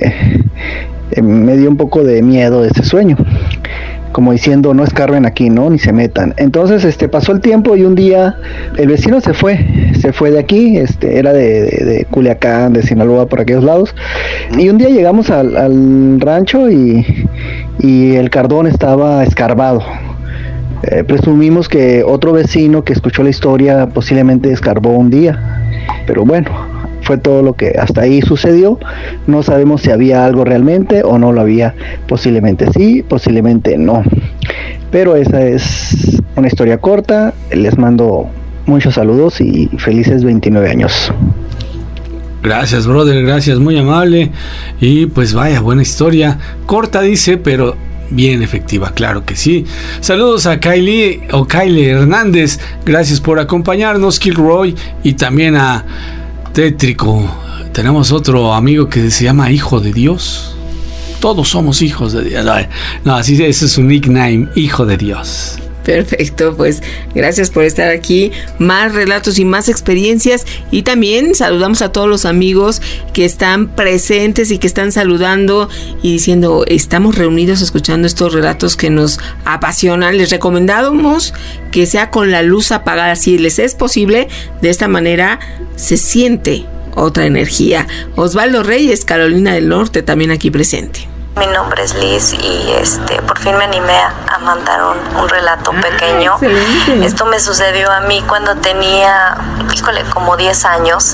me dio un poco de miedo ese sueño, como diciendo, no escarben aquí, ¿no? Ni se metan. Entonces pasó el tiempo y un día el vecino se fue de aquí, era de Culiacán, de Sinaloa, por aquellos lados, y un día llegamos al rancho y el cardón estaba escarbado. Presumimos que otro vecino que escuchó la historia posiblemente escarbó un día, pero bueno, fue todo lo que hasta ahí sucedió. No sabemos si había algo realmente o no lo había, posiblemente sí, posiblemente no, pero esa es una historia corta. Les mando muchos saludos y felices 29 años. Gracias, brother, gracias, muy amable. Y pues vaya, buena historia, corta dice, pero bien efectiva, claro que sí. Saludos a Kylie Hernández, gracias por acompañarnos, Kilroy, y también a Tétrico. Tenemos otro amigo que se llama Hijo de Dios. Todos somos hijos de Dios. No, así, ese es su nickname, Hijo de Dios. Perfecto, pues gracias por estar aquí. Más relatos y más experiencias. Y también saludamos a todos los amigos que están presentes y que están saludando y diciendo, estamos reunidos escuchando estos relatos que nos apasionan. Les recomendamos que sea con la luz apagada, si les es posible. De esta manera se siente otra energía. Osvaldo Reyes, Carolina del Norte, también aquí presente. Mi nombre es Liz y por fin me animé a mandar un relato pequeño. Excelente. Esto me sucedió a mí cuando tenía, como 10 años.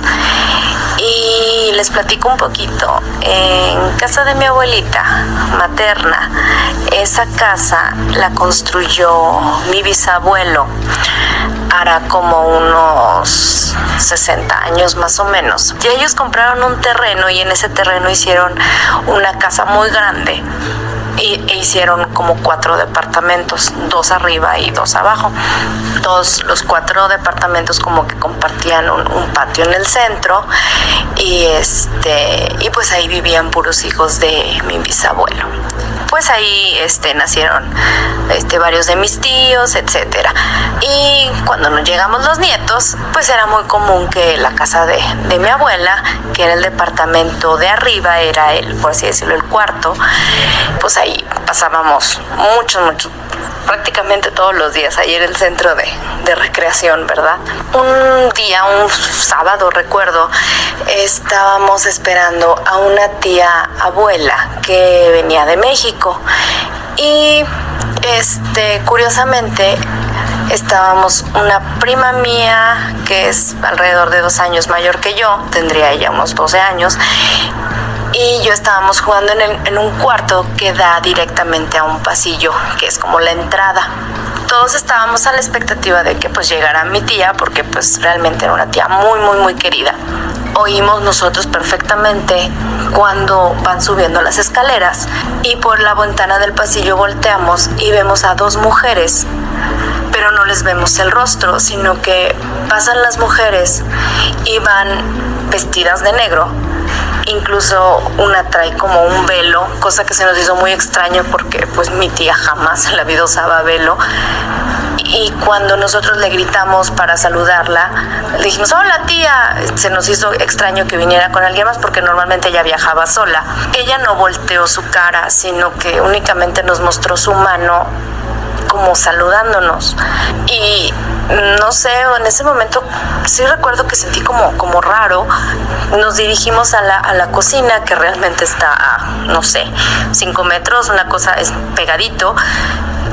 Y les platico un poquito. En casa de mi abuelita materna, esa casa la construyó mi bisabuelo. Hará como unos 60 años más o menos. Y ellos compraron un terreno y en ese terreno hicieron una casa muy grande e hicieron como 4 departamentos, 2 arriba y 2 abajo. Todos los 4 departamentos como que compartían un patio en el centro y pues ahí vivían puros hijos de mi bisabuelo. Pues ahí nacieron varios de mis tíos, etcétera. Y cuando nos llegamos los nietos, pues era muy común que la casa de mi abuela, que era el departamento de arriba, era por así decirlo, el cuarto, pues ahí pasábamos prácticamente todos los días. Ahí era el centro de recreación, ¿verdad? Un día, un sábado, recuerdo, estábamos esperando a una tía abuela que venía de México y curiosamente estábamos una prima mía que es alrededor de 2 años mayor que yo, tendría ella unos 12 años, y yo estábamos jugando en un cuarto que da directamente a un pasillo que es como la entrada. Todos estábamos a la expectativa de que pues llegara mi tía, porque pues realmente era una tía muy muy muy querida. Oímos nosotros perfectamente cuando van subiendo las escaleras y por la ventana del pasillo volteamos y vemos a 2 mujeres, pero no les vemos el rostro, sino que pasan las mujeres y van vestidas de negro. Incluso una trae como un velo, cosa que se nos hizo muy extraño porque pues mi tía jamás en la vida usaba velo. Y cuando nosotros le gritamos para saludarla, le dijimos, hola tía, se nos hizo extraño que viniera con alguien más porque normalmente ella viajaba sola. Ella no volteó su cara, sino que únicamente nos mostró su mano como saludándonos. Y no sé, en ese momento sí recuerdo que sentí como raro. Nos dirigimos a la cocina, que realmente está a, no sé, 5 metros, una cosa es pegadito.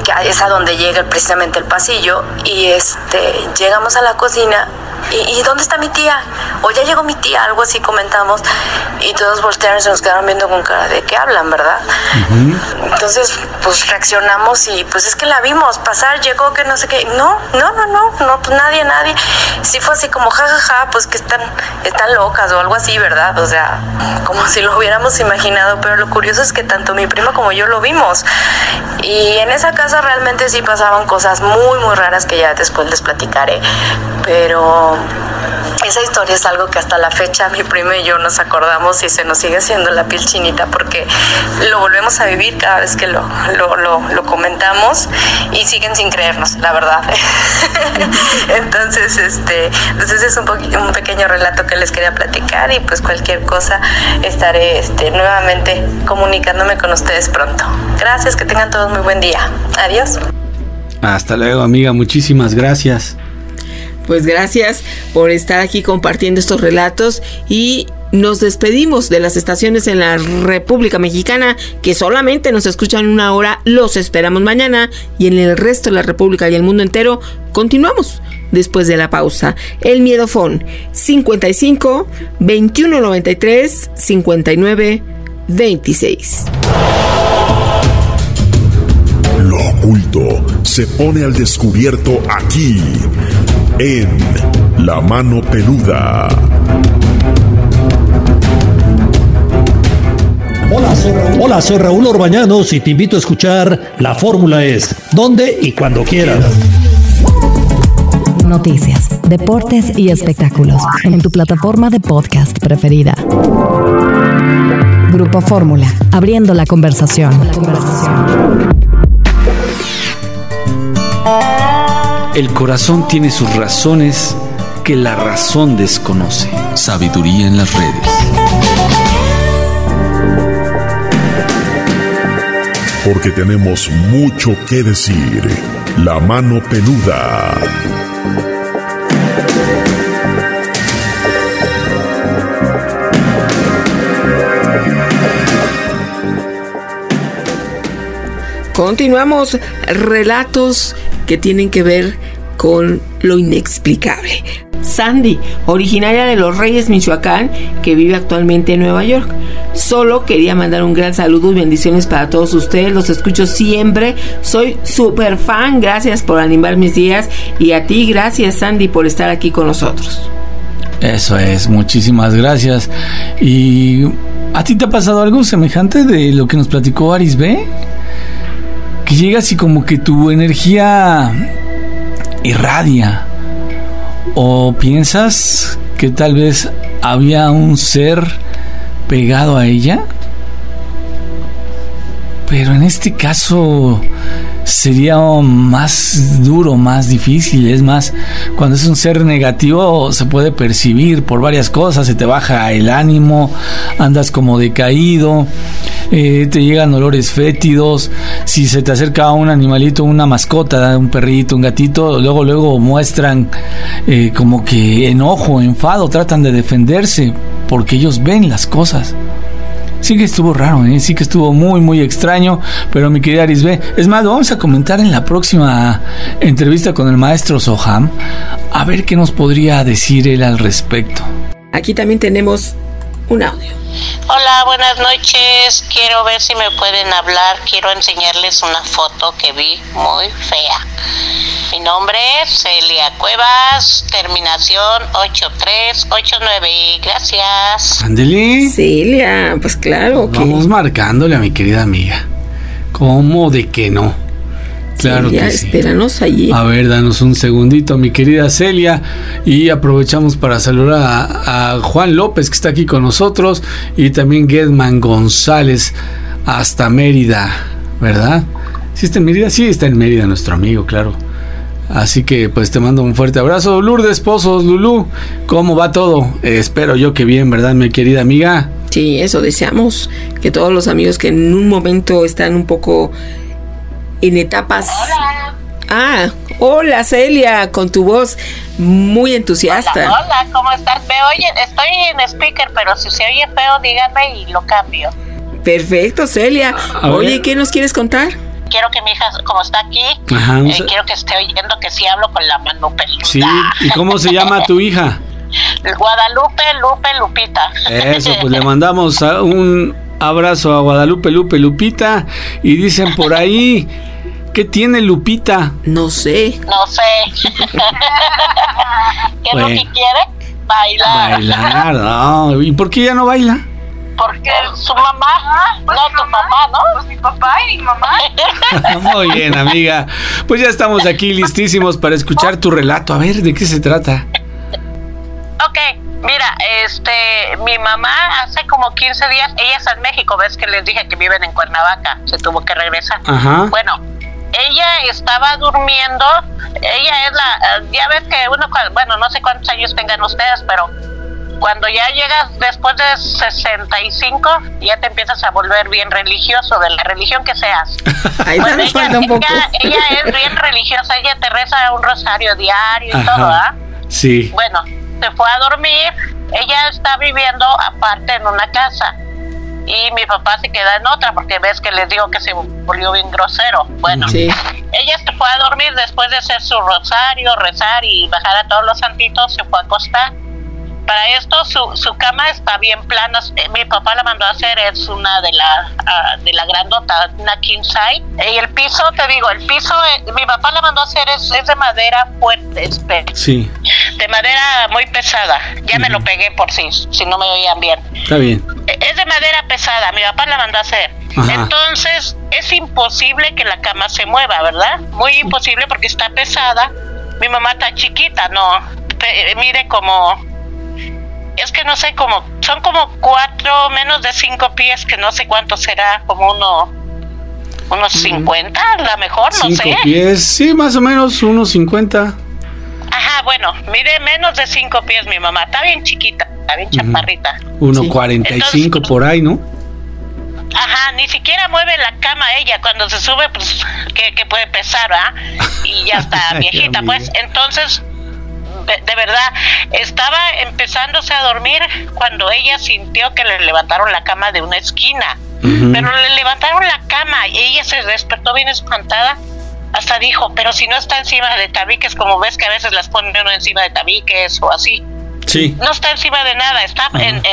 que es a donde llega precisamente el pasillo, y llegamos a la cocina. ¿Y dónde está mi tía? O ya llegó mi tía, algo así comentamos, y todos voltearon y se nos quedaron viendo con cara de ¿qué hablan, verdad? Uh-huh. Entonces, pues reaccionamos y pues es que la vimos pasar, llegó, que no sé qué. No, pues nadie. Sí fue así como jajaja, pues que están locas o algo así, ¿verdad? O sea, como si lo hubiéramos imaginado, pero lo curioso es que tanto mi prima como yo lo vimos. Y en esa casa realmente sí pasaban cosas muy, muy raras que ya después les platicaré, pero esa historia es algo que hasta la fecha mi prima y yo nos acordamos y se nos sigue haciendo la piel chinita porque lo volvemos a vivir cada vez que lo comentamos y siguen sin creernos, la verdad. Entonces es un pequeño relato que les quería platicar, y pues cualquier cosa estaré nuevamente comunicándome con ustedes pronto. Gracias, que tengan todos muy buen día. Adiós. Hasta luego, amiga, muchísimas gracias. Pues gracias por estar aquí compartiendo estos relatos, y nos despedimos de las estaciones en la República Mexicana que solamente nos escuchan 1 hora. Los esperamos mañana, y en el resto de la República y el mundo entero continuamos después de la pausa. El Miedofón 55 21 93 59 26. Lo oculto se pone al descubierto aquí en La Mano Peluda. Hola, soy Raúl Orbañanos y te invito a escuchar La Fórmula Es, donde y cuando quieras. Noticias, deportes y espectáculos en tu plataforma de podcast preferida. Grupo Fórmula, abriendo la conversación. El corazón tiene sus razones que la razón desconoce. Sabiduría en las redes. Porque tenemos mucho que decir. La Mano Peluda. Continuamos, relatos que tienen que ver con lo inexplicable. Sandy, originaria de Los Reyes, Michoacán, que vive actualmente en Nueva York. Solo quería mandar un gran saludo y bendiciones para todos ustedes. Los escucho siempre. Soy súper fan. Gracias por animar mis días. Y a ti, gracias, Sandy, por estar aquí con nosotros. Eso es, muchísimas gracias. ¿Y a ti te ha pasado algo semejante de lo que nos platicó Arisbe? Que llegas y como que tu energía irradia, o piensas que tal vez había un ser pegado a ella, pero en este caso sería más duro, más difícil. Es más, cuando es un ser negativo se puede percibir por varias cosas. Se te baja el ánimo, andas como decaído, te llegan olores fétidos. Si se te acerca un animalito, una mascota, un perrito, un gatito, luego muestran como que enojo, enfado, tratan de defenderse porque ellos ven las cosas. Sí que estuvo raro, sí que estuvo muy, muy extraño. Pero mi querida Arisbe, es más, lo vamos a comentar en la próxima entrevista con el maestro Soham, a ver qué nos podría decir él al respecto. Aquí también tenemos un audio. Hola, buenas noches. Quiero ver si me pueden hablar. Quiero enseñarles una foto que vi muy fea. Mi nombre es Celia Cuevas, terminación 8389. Gracias. Ándele. Celia, pues claro. Vamos marcándole a mi querida amiga. ¿Cómo de que no? Claro Celia, que sí. Espéranos allí. A ver, danos un segundito, mi querida Celia, y aprovechamos para saludar a Juan López, que está aquí con nosotros, y también Gedman González hasta Mérida, ¿verdad? ¿Sí está en Mérida? Sí, está en Mérida nuestro amigo, claro. Así que pues te mando un fuerte abrazo. Lourdes Pozos, Lulú, ¿cómo va todo? Espero yo que bien, ¿verdad, mi querida amiga? Sí, eso deseamos, que todos los amigos que en un momento están un poco en etapas. Hola. Hola Celia, con tu voz muy entusiasta. Hola, ¿cómo estás? Me oyen, estoy en speaker, pero si se oye feo, díganme y lo cambio. Perfecto, Celia. Oye, ¿qué nos quieres contar? quiero que mi hija, como está aquí, quiero que esté oyendo que sí hablo con la mano peluda. Sí, ¿y cómo se llama tu hija? Guadalupe, Lupita. Eso, pues le mandamos un abrazo a Guadalupe, Lupita. Y dicen por ahí, ¿qué tiene Lupita? No sé. ¿Qué es lo que quiere? Bailar, no. ¿Y por qué ella no baila? Porque su mamá, no tu papá, ¿no? Pues mi papá y mi mamá. Muy bien, amiga. Pues ya estamos aquí listísimos para escuchar tu relato. A ver, ¿de qué se trata? Ok, mira, mi mamá hace como 15 días, ella está en México, ves que les dije que viven en Cuernavaca, se tuvo que regresar. Ajá. Bueno, ella estaba durmiendo, ella es ya ves que bueno, no sé cuántos años tengan ustedes, pero cuando ya llegas después de 65, ya te empiezas a volver bien religioso, de la religión que seas. Ahí bueno, nos falta un poco. Ella es bien religiosa, ella te reza un rosario diario y todo, ¿ah? Sí. Bueno, se fue a dormir, ella está viviendo aparte en una casa y mi papá se queda en otra porque ves que les digo que se volvió bien grosero. Bueno, sí. Ella se fue a dormir después de hacer su rosario, rezar y bajar a todos los santitos, se fue a acostar. Para esto su cama está bien plana. Mi papá la mandó a hacer, es una de la grandota, una king size. Y el piso, te digo, mi papá la mandó a hacer es de madera fuerte, sí, de madera muy pesada. Ya me lo pegué por si no me oían bien. Está bien. Es de madera pesada, mi papá la mandó a hacer. Ajá. Entonces es imposible que la cama se mueva, ¿verdad? Muy imposible porque está pesada. Mi mamá está chiquita, no, mide como... Es que no sé, son como 4, menos de 5 pies, que no sé cuánto será, como unos 50, a lo mejor, no sé. 5 pies, sí, más o menos, unos 50. Ajá, bueno, mide menos de 5 pies mi mamá, está bien chiquita, está bien chaparrita. 1.45 sí. Por ahí, ¿no? Ajá, ni siquiera mueve la cama ella, cuando se sube, pues, que puede pesar, ¿ah? Y ya está viejita, pues, entonces... De verdad, estaba empezándose a dormir cuando ella sintió que le levantaron la cama de una esquina. Pero le levantaron la cama y ella se despertó bien espantada. Hasta dijo, pero si no está encima de tabiques, como ves que a veces las ponen uno encima de tabiques o así. Sí. No está encima de nada, está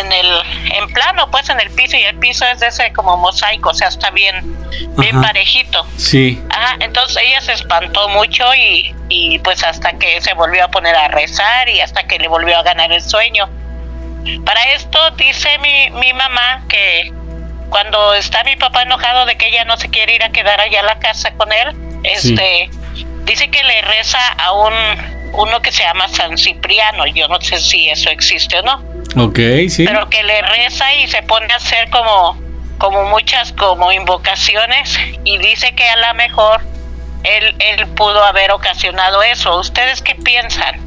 en plano, pues en el piso, y el piso es de ese como mosaico, o sea, está bien parejito. Sí. Ajá, entonces ella se espantó mucho y pues hasta que se volvió a poner a rezar y hasta que le volvió a ganar el sueño. Para esto dice mi mamá que cuando está mi papá enojado de que ella no se quiere ir a quedar allá a la casa con él, dice que le reza a uno que se llama San Cipriano. Yo no sé si eso existe o no. Okay, sí. Pero que le reza y se pone a hacer como muchas como invocaciones y dice que a lo mejor él pudo haber ocasionado eso. ¿Ustedes qué piensan?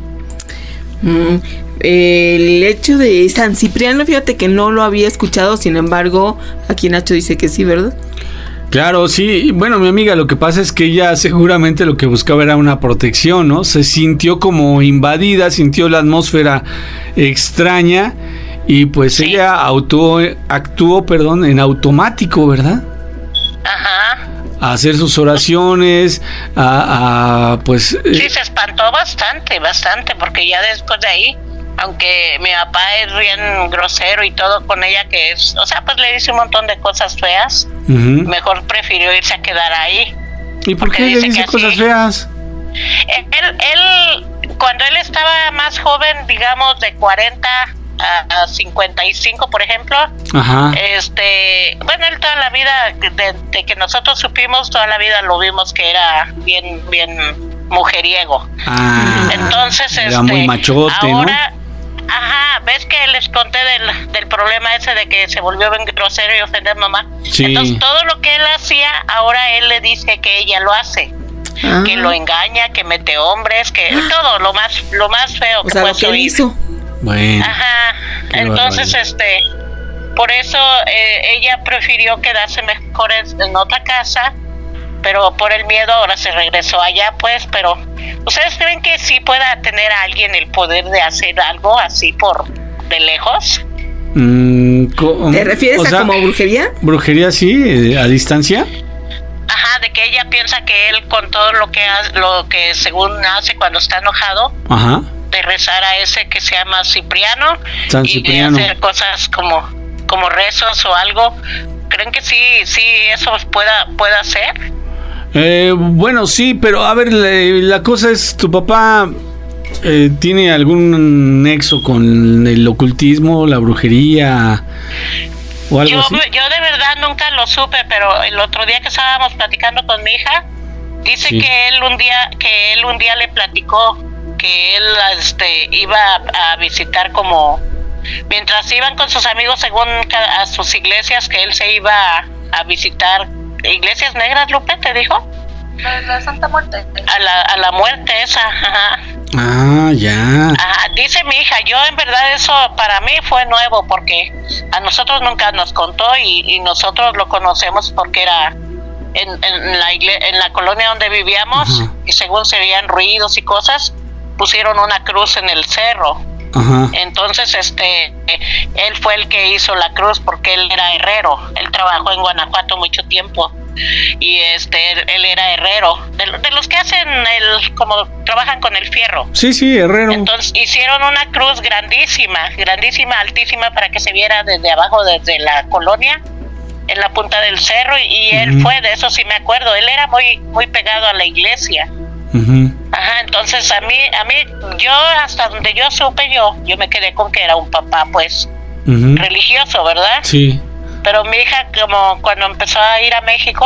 El hecho de San Cipriano, fíjate que no lo había escuchado, sin embargo, aquí Nacho dice que sí, ¿verdad? Claro, sí. Bueno, mi amiga, lo que pasa es que ella seguramente lo que buscaba era una protección, ¿no? Se sintió como invadida, sintió la atmósfera extraña y pues ella actuó, en automático, ¿verdad? Ajá. A hacer sus oraciones, pues... Sí, se espantó bastante, porque ya después de ahí, aunque mi papá es bien grosero y todo con ella, que es, o sea, pues le dice un montón de cosas feas, mejor prefirió irse a quedar ahí. ¿Y por qué le dice cosas feas? Él, cuando él estaba más joven, digamos de 40 a 55, por ejemplo, bueno, él toda la vida, de que nosotros supimos, toda la vida lo vimos que era bien mujeriego. Entonces, era muy machote, ahora, ¿no? Ajá, ves que les conté del problema ese de que se volvió bien grosero y ofender a mamá. Sí. Entonces todo lo que él hacía, ahora él le dice que ella lo hace, que lo engaña, que mete hombres, que todo lo más feo que puede oír. Hizo. Bueno. Ajá. Entonces, por eso ella prefirió quedarse mejor en otra casa, pero por el miedo ahora se regresó allá, pues. Pero ¿ustedes creen que sí pueda tener a alguien el poder de hacer algo así de lejos? ¿Te refieres a como brujería? Brujería, sí, a distancia. Ajá, de que ella piensa que él, con todo lo que según hace cuando está enojado, ajá, de rezar a ese que se llama Cipriano, San Cipriano, y de hacer cosas como rezos o algo. ¿Creen que sí eso pueda ser? Bueno, sí, pero a ver, la cosa es, ¿tu papá tiene algún nexo con el ocultismo, la brujería o algo así? Yo de verdad nunca lo supe, pero el otro día que estábamos platicando con mi hija, dice Sí. que él un día le platicó que él iba a visitar, como mientras iban con sus amigos según a sus iglesias, que él se iba a visitar iglesias negras, Lupe, ¿te dijo? La Santa Muerte. A la muerte esa, ajá. Ah, ya. Ajá, dice mi hija, yo en verdad eso para mí fue nuevo, porque a nosotros nunca nos contó y nosotros lo conocemos porque era en la colonia donde vivíamos. Ajá. Y según serían ruidos y cosas, pusieron una cruz en el cerro. Ajá. Entonces él fue el que hizo la cruz porque él era herrero. Él trabajó en Guanajuato mucho tiempo y él era herrero de los que hacen como trabajan con el fierro. Sí, herrero. Entonces hicieron una cruz grandísima, altísima, para que se viera desde abajo, desde la colonia, en la punta del cerro, y él fue, de eso sí me acuerdo. Él era muy muy pegado a la iglesia. Ajá, entonces a mí, yo hasta donde yo supe, yo me quedé con que era un papá, pues, religioso, ¿verdad? Sí. Pero mi hija, como cuando empezó a ir a México,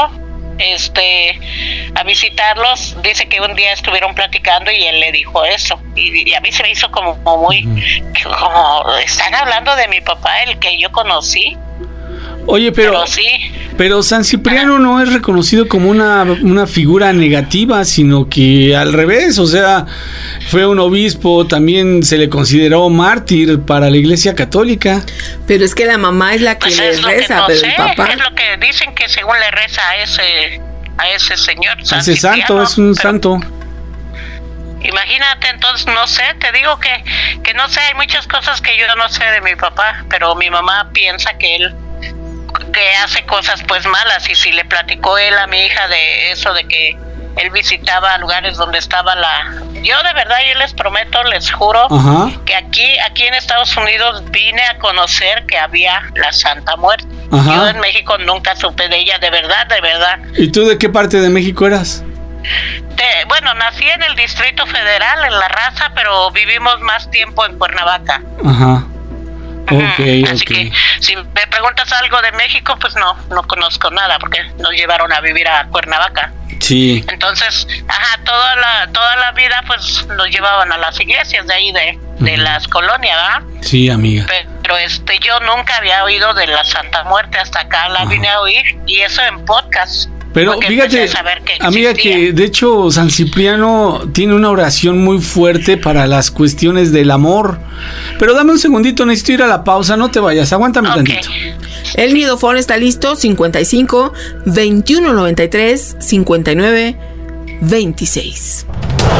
a visitarlos, dice que un día estuvieron platicando y él le dijo eso, y a mí se me hizo como muy, como están hablando de mi papá, el que yo conocí. Oye, pero San Cipriano no es reconocido como una figura negativa, sino que al revés, o sea, fue un obispo, también se le consideró mártir para la Iglesia Católica. Pero es que la mamá es la que le reza, pero el papá... Es lo que dicen, que según le reza a ese señor. Ese santo, es un santo. Imagínate, entonces, no sé, te digo que no sé, hay muchas cosas que yo no sé de mi papá, pero mi mamá piensa que él hace cosas pues malas, y si le platicó él a mi hija de eso, de que él visitaba lugares donde estaba yo de verdad, yo les prometo, les juro, ajá, que aquí en Estados Unidos vine a conocer que había la Santa Muerte. Ajá. Yo en México nunca supe de ella, de verdad. ¿Y tú de qué parte de México eras? Bueno, nací en el Distrito Federal, en La Raza, pero vivimos más tiempo en Cuernavaca. Ajá. Así que si me preguntas algo de México, pues no conozco nada, porque nos llevaron a vivir a Cuernavaca. Sí. Entonces, toda la vida pues nos llevaban a las iglesias de ahí de las colonias, ¿verdad? Sí, amiga. Pero yo nunca había oído de la Santa Muerte, hasta acá la vine a oír, y eso en podcast. Pero fíjate, amiga, que de hecho San Cipriano tiene una oración muy fuerte para las cuestiones del amor. Pero dame un segundito, necesito ir a la pausa, no te vayas, aguántame tantito. El Nidofón está listo, 55 21 93 59 26.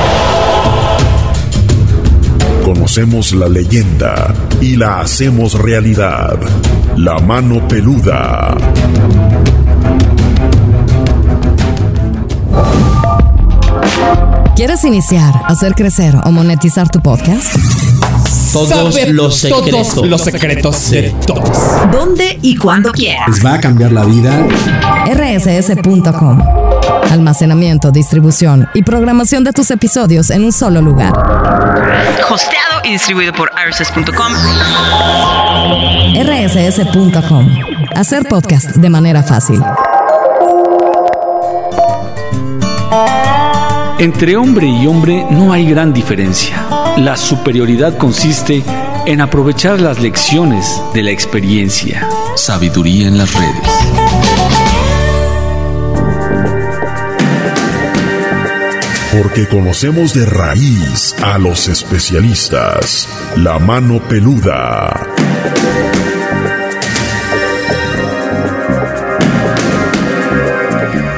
Conocemos la leyenda y la hacemos realidad. La mano peluda. ¿Quieres iniciar, hacer crecer o monetizar tu podcast? Todos los secretos de todos. ¿Dónde y cuándo quieras? Les va a cambiar la vida. rss.com. Almacenamiento, distribución y programación de tus episodios en un solo lugar. Hosteado y distribuido por rss.com. rss.com. Hacer podcast de manera fácil. Entre hombre y hombre no hay gran diferencia. La superioridad consiste en aprovechar las lecciones de la experiencia. Sabiduría en las redes. Porque conocemos de raíz a los especialistas. La mano peluda.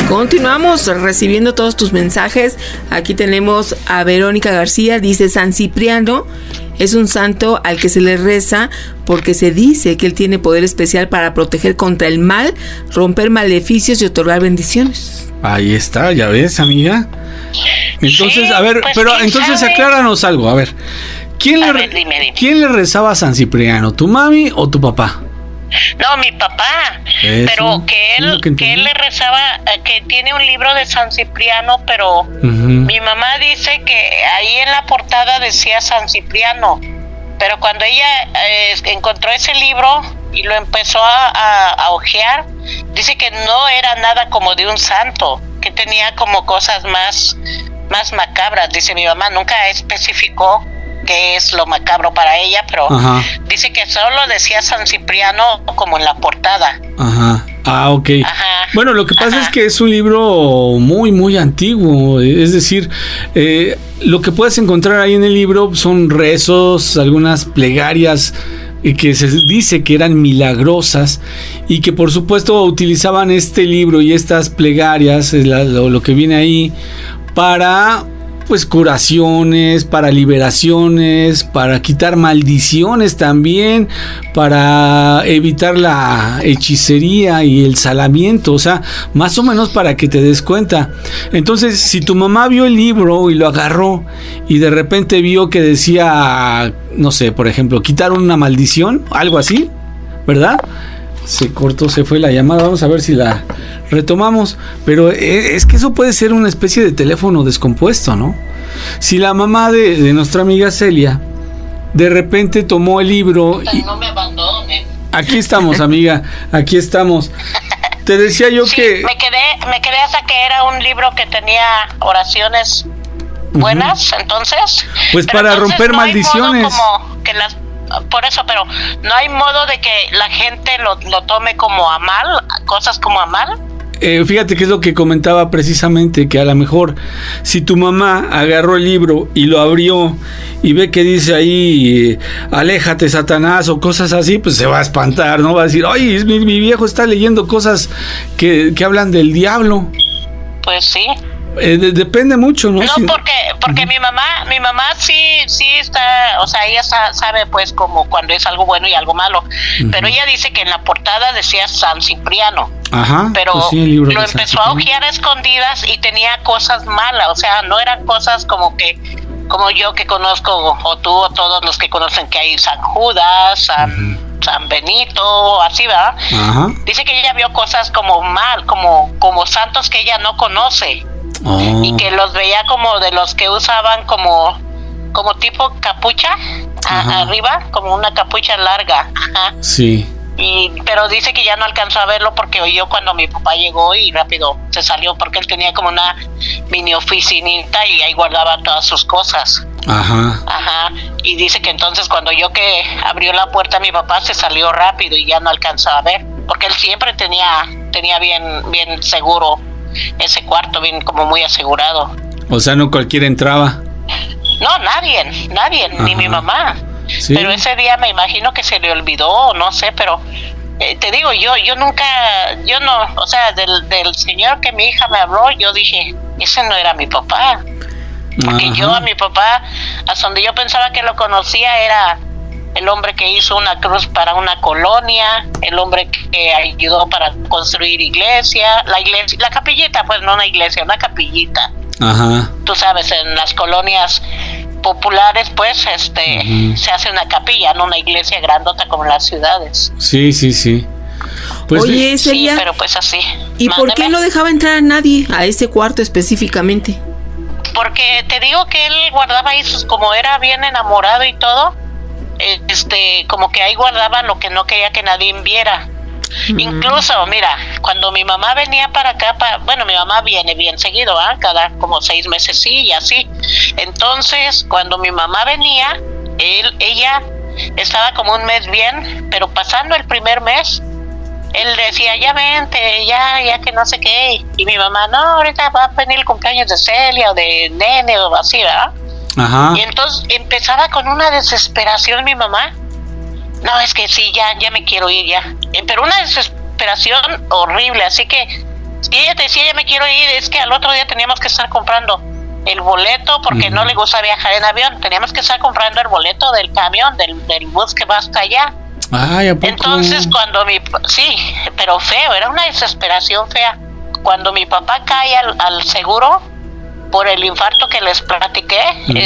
Continuamos recibiendo todos tus mensajes. Aquí tenemos a Verónica García, dice: San Cipriano es un santo al que se le reza porque se dice que él tiene poder especial para proteger contra el mal, romper maleficios y otorgar bendiciones. Ahí está, ya ves, amiga. Entonces, Sí, a ver, pues, pero ¿quién entonces sabe? acláranos algo, a ver. ¿Quién Dime. le rezaba a San Cipriano? ¿Tu mami o tu papá? No, mi papá. Eso, Pero que es lo él, que que él le rezaba, que tiene un libro de San Cipriano, pero mi mamá dice que ahí en la portada decía San Cipriano. Pero cuando ella encontró ese libro y lo empezó a hojear, dice que no era nada como de un santo, que tenía como cosas más macabras. Dice mi mamá, nunca especificó qué es lo macabro para ella, pero dice que solo decía San Cipriano como en la portada. Ajá. Ah, ok. Bueno, lo que pasa es que es un libro muy, muy antiguo. Es decir, lo que puedes encontrar ahí en el libro son rezos, algunas plegarias que se dice que eran milagrosas y que por supuesto utilizaban este libro y estas plegarias, lo que viene ahí, para pues curaciones, para liberaciones, para quitar maldiciones también, para evitar la hechicería y el salamiento, o sea, más o menos para que te des cuenta. Entonces, si tu mamá vio el libro y lo agarró y de repente vio que decía, no sé, por ejemplo, quitar una maldición, algo así, ¿verdad? Se cortó, se fue la llamada, vamos a ver si la retomamos, pero es que eso puede ser una especie de teléfono descompuesto, ¿no? Si la mamá de nuestra amiga Celia de repente tomó el libro y... No me abandone. Aquí estamos, amiga, aquí estamos. Te decía yo que... Me quedé hasta que era un libro que tenía oraciones buenas, entonces... Pues para entonces romper no hay maldiciones. modo como que las... Por eso, pero no hay modo de que la gente lo tome como a mal, cosas como a mal. Fíjate que es lo que comentaba precisamente, que a lo mejor si tu mamá agarró el libro y lo abrió y ve que dice ahí aléjate Satanás o cosas así, pues se va a espantar, ¿no? Va a decir, ay, mi viejo está leyendo cosas que hablan del diablo. Pues sí. Depende mucho, ¿no? No, porque mi mamá sí está, o sea, ella sabe pues como cuando es algo bueno y algo malo, pero ella dice que en la portada decía San Cipriano. Ajá, pero pues sí, el libro lo de San empezó a Cipriano. hojear a escondidas y tenía cosas malas, o sea, no eran cosas como yo que conozco, o tú o todos los que conocen que hay San Judas, San Benito, así, ¿verdad? Ajá. Dice que ella vio cosas como mal, como santos que ella no conoce. Oh. Y que los veía como de los que usaban como tipo capucha arriba, como una capucha larga. Ajá. Sí. Pero dice que ya no alcanzó a verlo porque oyó cuando mi papá llegó y rápido se salió porque él tenía como una mini oficinita y ahí guardaba todas sus cosas. Ajá. Y dice que entonces cuando oyó que abrió la puerta mi papá se salió rápido y ya no alcanzó a ver porque él siempre tenía bien seguro ese cuarto, bien como muy asegurado. O sea, no cualquiera entraba. No, nadie, ni mi mamá. Sí. Pero ese día me imagino que se le olvidó, no sé, pero te digo, yo nunca, o sea, del señor que mi hija me habló, yo dije, ese no era mi papá. Porque yo a mi papá, hasta donde yo pensaba que lo conocía, era el hombre que hizo una cruz para una colonia, el hombre que ayudó para construir la capillita, pues no una iglesia, una capillita. Ajá. Tú sabes, en las colonias populares, pues, se hace una capilla, no una iglesia grandota como en las ciudades. Sí. Pues oye, Celia, sí, pero pues así. ¿Y por qué no dejaba entrar a nadie a ese cuarto específicamente? Porque te digo que él guardaba ahí como era bien enamorado y todo, como que ahí guardaba lo que no quería que nadie viera. Incluso, mira, cuando mi mamá venía para acá, bueno, mi mamá viene bien seguido, cada como 6 meses sí y así. Entonces, cuando mi mamá venía, ella estaba como un mes bien, pero pasando el primer mes, él decía, ya vente, ya que no sé qué. Y mi mamá, no, ahorita va a venir el cumpleaños de Celia o de Nene o así, ¿verdad? Ajá. Y entonces empezaba con una desesperación mi mamá. No, es que sí, ya me quiero ir ya. Pero una desesperación horrible, así que Y ella decía, ya me quiero ir, es que al otro día teníamos que estar comprando el boleto porque no le gusta viajar en avión. Teníamos que estar comprando el boleto del camión, del bus que va hasta allá. Ay, ¿a poco? Entonces cuando sí, pero feo, era una desesperación fea. Cuando mi papá cae al seguro por el infarto que les platiqué,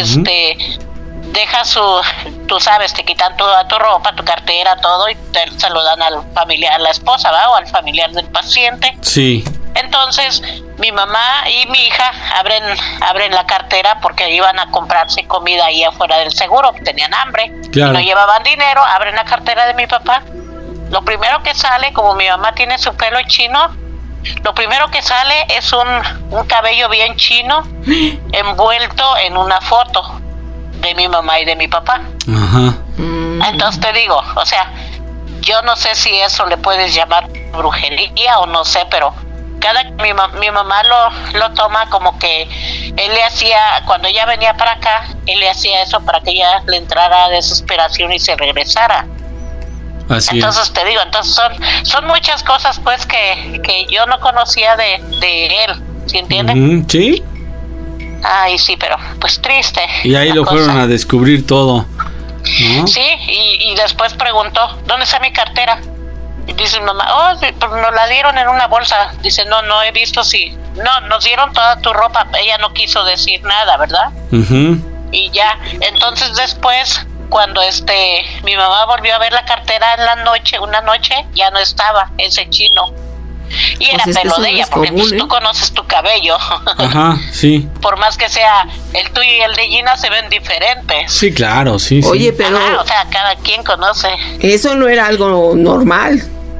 deja tú sabes, te quitan toda tu ropa, tu cartera, todo, y se lo dan al familiar, a la esposa, ¿va? O al familiar del paciente. Sí. Entonces mi mamá y mi hija abren la cartera porque iban a comprarse comida ahí afuera del seguro, tenían hambre, claro. No llevaban dinero, abren la cartera de mi papá. Lo primero que sale, como mi mamá tiene su pelo chino, lo primero que sale es un cabello bien chino envuelto en una foto de mi mamá y de mi papá. Ajá. Entonces te digo, o sea, yo no sé si eso le puedes llamar brujería o no sé, pero mi mamá lo toma como que él le hacía, cuando ella venía para acá, él le hacía eso para que ella le entrara desesperación y se regresara. Así entonces es. Te digo, entonces son muchas cosas pues que yo no conocía de él, ¿sí entiendes? Sí. Ay, sí, pero pues triste. Y ahí lo fueron a descubrir todo, ¿no? Sí, y después preguntó, ¿dónde está mi cartera? Y dice mi mamá, nos la dieron en una bolsa. Dice, no he visto si... No, nos dieron toda tu ropa. Ella no quiso decir nada, ¿verdad? Y ya, entonces después, cuando mi mamá volvió a ver la cartera en la noche, una noche, ya no estaba ese chino. Y era pelo de ella, porque pues, tú conoces tu cabello. Ajá, sí. Por más que sea el tuyo y el de Gina, se ven diferentes. Sí, claro, sí. Oye, pero... o sea, cada quien conoce. Eso no era algo normal.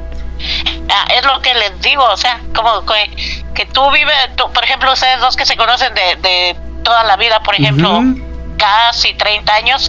Es lo que les digo, o sea, como que tú vives, por ejemplo, ustedes dos que se conocen de toda la vida, por ejemplo, casi 30 años,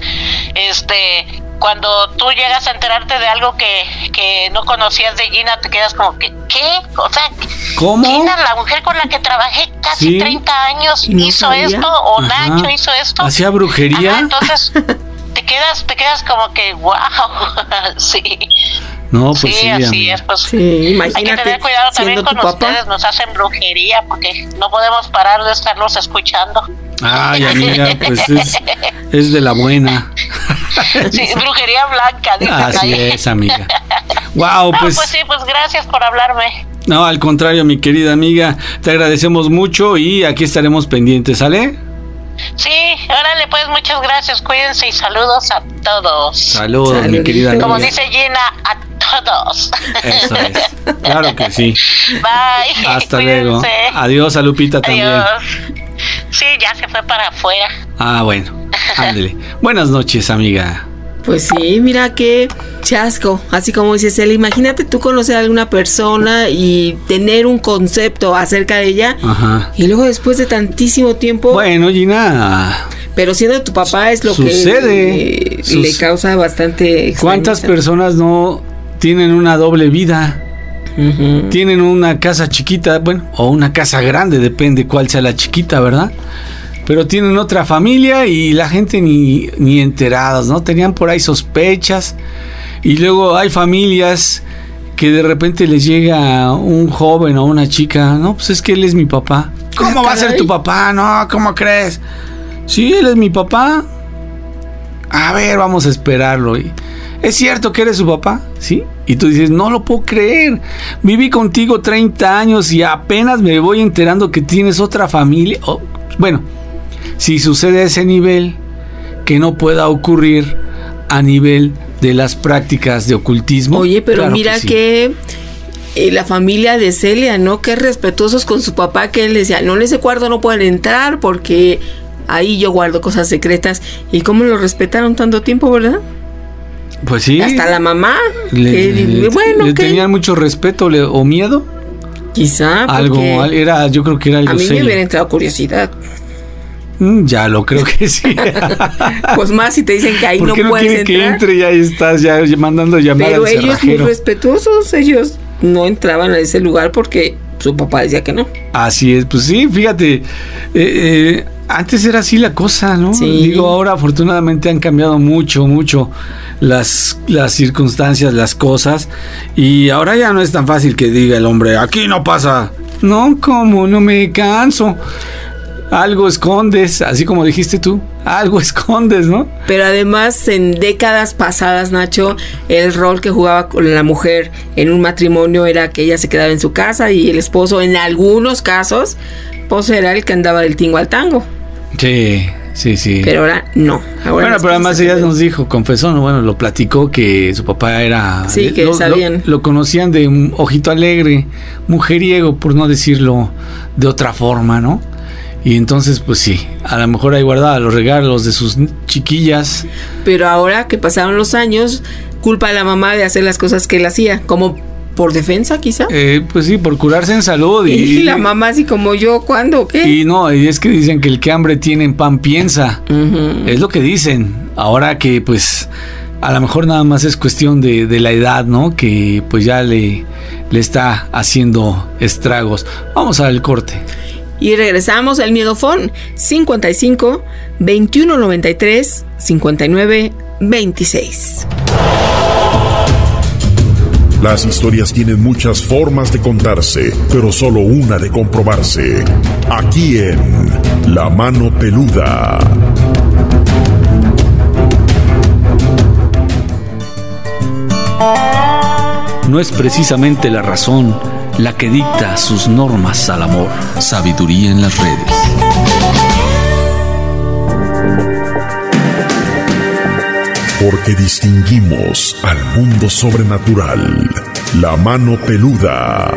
cuando tú llegas a enterarte de algo que no conocías de Gina, te quedas como que, ¿qué? O sea, ¿cómo? Gina, la mujer con la que trabajé casi 30 años, hizo esto, o Nacho hizo esto. ¿Hacía brujería? Ajá, entonces te quedas como que, wow, sí. No, pues sí, así es, pues imagínate, hay que tener cuidado también con ustedes, nos hacen brujería porque no podemos parar de estarlos escuchando. Ay, amiga, pues es de la buena. Sí, brujería blanca, dicen. Así es, amiga. Wow, pues sí, pues gracias por hablarme. No, al contrario, mi querida amiga, te agradecemos mucho y aquí estaremos pendientes, ¿sale? Sí, órale, pues muchas gracias, cuídense y saludos a todos. Saludos, mi querida amiga. Como dice Gina, a todos. Eso es, claro que sí. Bye. Hasta cuídense. luego. Adiós a Lupita también. Adiós. Sí, ya se fue para afuera. Ah, bueno, ándale. Buenas noches, amiga. Pues sí, mira qué chasco. Así como dices él, imagínate tú conocer a alguna persona y tener un concepto acerca de ella. Ajá. Y luego después de tantísimo tiempo. Bueno, Gina. Pero siendo tu papá es lo sucede. Que le causa bastante extrañeza. ¿Cuántas personas no tienen una doble vida? Tienen una casa chiquita, bueno, o una casa grande, depende cuál sea la chiquita, ¿verdad? Pero tienen otra familia y la gente ni enterados, ¿no? Tenían por ahí sospechas. Y luego hay familias que de repente les llega un joven o una chica, no, pues es que él es mi papá. ¿Cómo va a ser tu papá? No, ¿cómo crees? Sí, él es mi papá. A ver, vamos a esperarlo. ¿Es cierto que eres su papá? ¿Sí? Y tú dices, no lo puedo creer. Viví contigo 30 años y apenas me voy enterando que tienes otra familia. Oh, bueno, si sucede a ese nivel, que no pueda ocurrir a nivel de las prácticas de ocultismo. Oye, pero claro mira que la familia de Celia, ¿no? Qué respetuosos con su papá, que él decía, no, en ese cuarto no pueden entrar porque ahí yo guardo cosas secretas. ¿Y cómo lo respetaron tanto tiempo, verdad? Pues sí. Hasta la mamá. Le tenían mucho respeto o miedo. Quizá. Algo era, yo creo que era algo a mí serio. me hubiera entrado curiosidad. Ya lo creo que sí. Pues más si te dicen que ahí no puedes entrar. Que entre y ahí estás ya mandando llamar al cerrajero. Pero ellos muy respetuosos, ellos no entraban a ese lugar porque su papá decía que no. Así es, pues sí, fíjate, antes era así la cosa, ¿no? Sí. Digo, ahora afortunadamente han cambiado mucho las circunstancias, las cosas, y ahora ya no es tan fácil que diga el hombre, aquí no pasa, No, ¿cómo? No me canso. Algo escondes, así como dijiste tú, algo escondes, ¿no? Pero además, en décadas pasadas, Nacho, el rol que jugaba con la mujer en un matrimonio era que ella se quedaba en su casa y el esposo, en algunos casos, pues era el que andaba del tingo al tango. Sí. Pero ahora no. Bueno, pero además ella nos dijo, confesó, ¿no? Bueno, lo platicó que su papá era... Sí, que sabían. Lo conocían de un ojito alegre, mujeriego, por no decirlo de otra forma, ¿no? Y entonces, pues sí, a lo mejor ahí guardaba los regalos de sus chiquillas. Pero ahora que pasaron los años, culpa a la mamá de hacer las cosas que él hacía, como por defensa quizá. Pues sí, por curarse en salud. Y la mamá así como yo, ¿cuándo o qué? Y no, y es que dicen que el que hambre tiene en pan piensa. Es lo que dicen. Ahora que pues a lo mejor nada más es cuestión de la edad, ¿no? Que pues ya le está haciendo estragos. Vamos al corte. Y regresamos al Miedofón 55 21 93 59 26. Las historias tienen muchas formas de contarse, pero solo una de comprobarse. Aquí en La Mano Peluda. No es precisamente la razón la que dicta sus normas al amor. Sabiduría en las redes. Porque distinguimos al mundo sobrenatural. La Mano Peluda.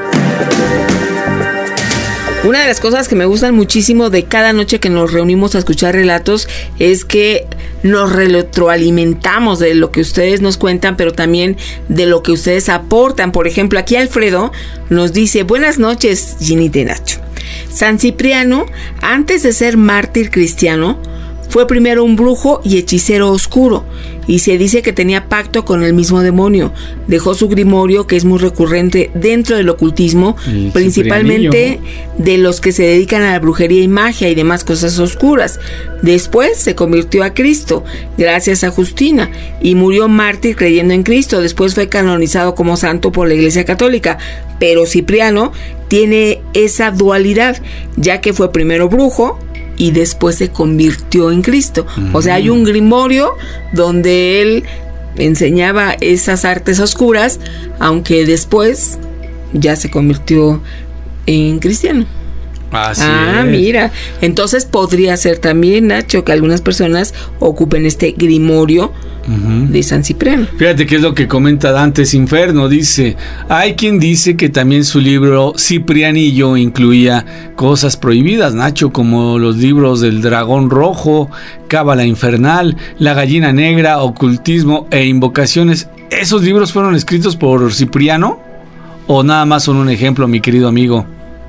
Una de las cosas que me gustan muchísimo de cada noche que nos reunimos a escuchar relatos es que nos retroalimentamos de lo que ustedes nos cuentan, pero también de lo que ustedes aportan. Por ejemplo, aquí Alfredo nos dice: buenas noches, Ginita y Nacho. San Cipriano, antes de ser mártir cristiano, fue primero un brujo y hechicero oscuro, y se dice que tenía pacto con el mismo demonio. Dejó su grimorio, que es muy recurrente dentro del ocultismo, principalmente de los que se dedican a la brujería y magia y demás cosas oscuras. Después se convirtió a Cristo, gracias a Justina, y murió mártir creyendo en Cristo. Después fue canonizado como santo por la Iglesia Católica. Pero Cipriano tiene esa dualidad, ya que fue primero brujo y después se convirtió en Cristo. O sea, hay un grimorio donde él enseñaba esas artes oscuras, aunque después ya se convirtió en cristiano. Así es. Mira, entonces podría ser también, Nacho, que algunas personas ocupen este grimorio de San Cipriano. Fíjate qué es lo que comenta Dantes Inferno. Dice: hay quien dice que también su libro Ciprianillo incluía cosas prohibidas, Nacho, como los libros del dragón rojo, cábala infernal, la gallina negra, ocultismo e invocaciones. ¿Esos libros fueron escritos por Cipriano o nada más son un ejemplo, mi querido amigo?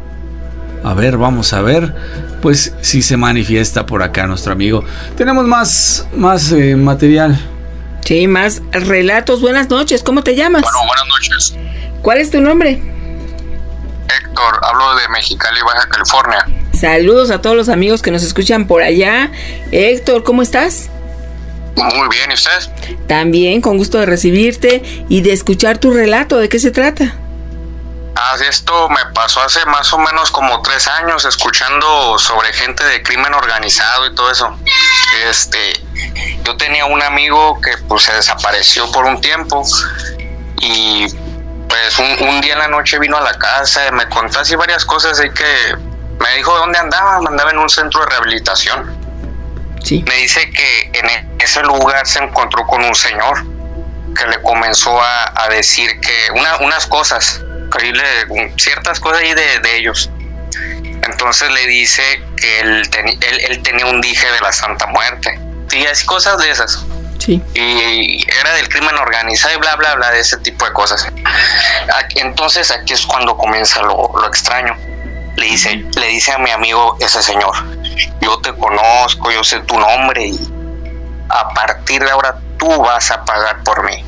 A ver, vamos a ver, pues si se manifiesta por acá nuestro amigo. Tenemos más material. Sí, más relatos. Buenas noches, ¿cómo te llamas? Bueno, buenas noches. ¿Cuál es tu nombre? Héctor, hablo de Mexicali, Baja California. Saludos a todos los amigos que nos escuchan por allá. Héctor, ¿cómo estás? Muy bien, ¿y usted? También, con gusto de recibirte y de escuchar tu relato. ¿De qué se trata? Esto me pasó hace más o menos como 3 años, escuchando sobre gente de crimen organizado y todo eso. Yo tenía un amigo que pues se desapareció por un tiempo y pues un día en la noche vino a la casa y me contó así varias cosas y que me dijo dónde andaba. Andaba en un centro de rehabilitación. Sí. Me dice que en ese lugar se encontró con un señor que le comenzó a decir que unas cosas, ciertas cosas ahí de ellos. Entonces le dice que él tenía un dije de la Santa Muerte y así cosas de esas. Sí. Y era del crimen organizado y bla bla bla, de ese tipo de cosas. Entonces aquí es cuando comienza lo extraño. Le dice a mi amigo ese señor: yo te conozco, yo sé tu nombre y a partir de ahora tú vas a pagar por mí.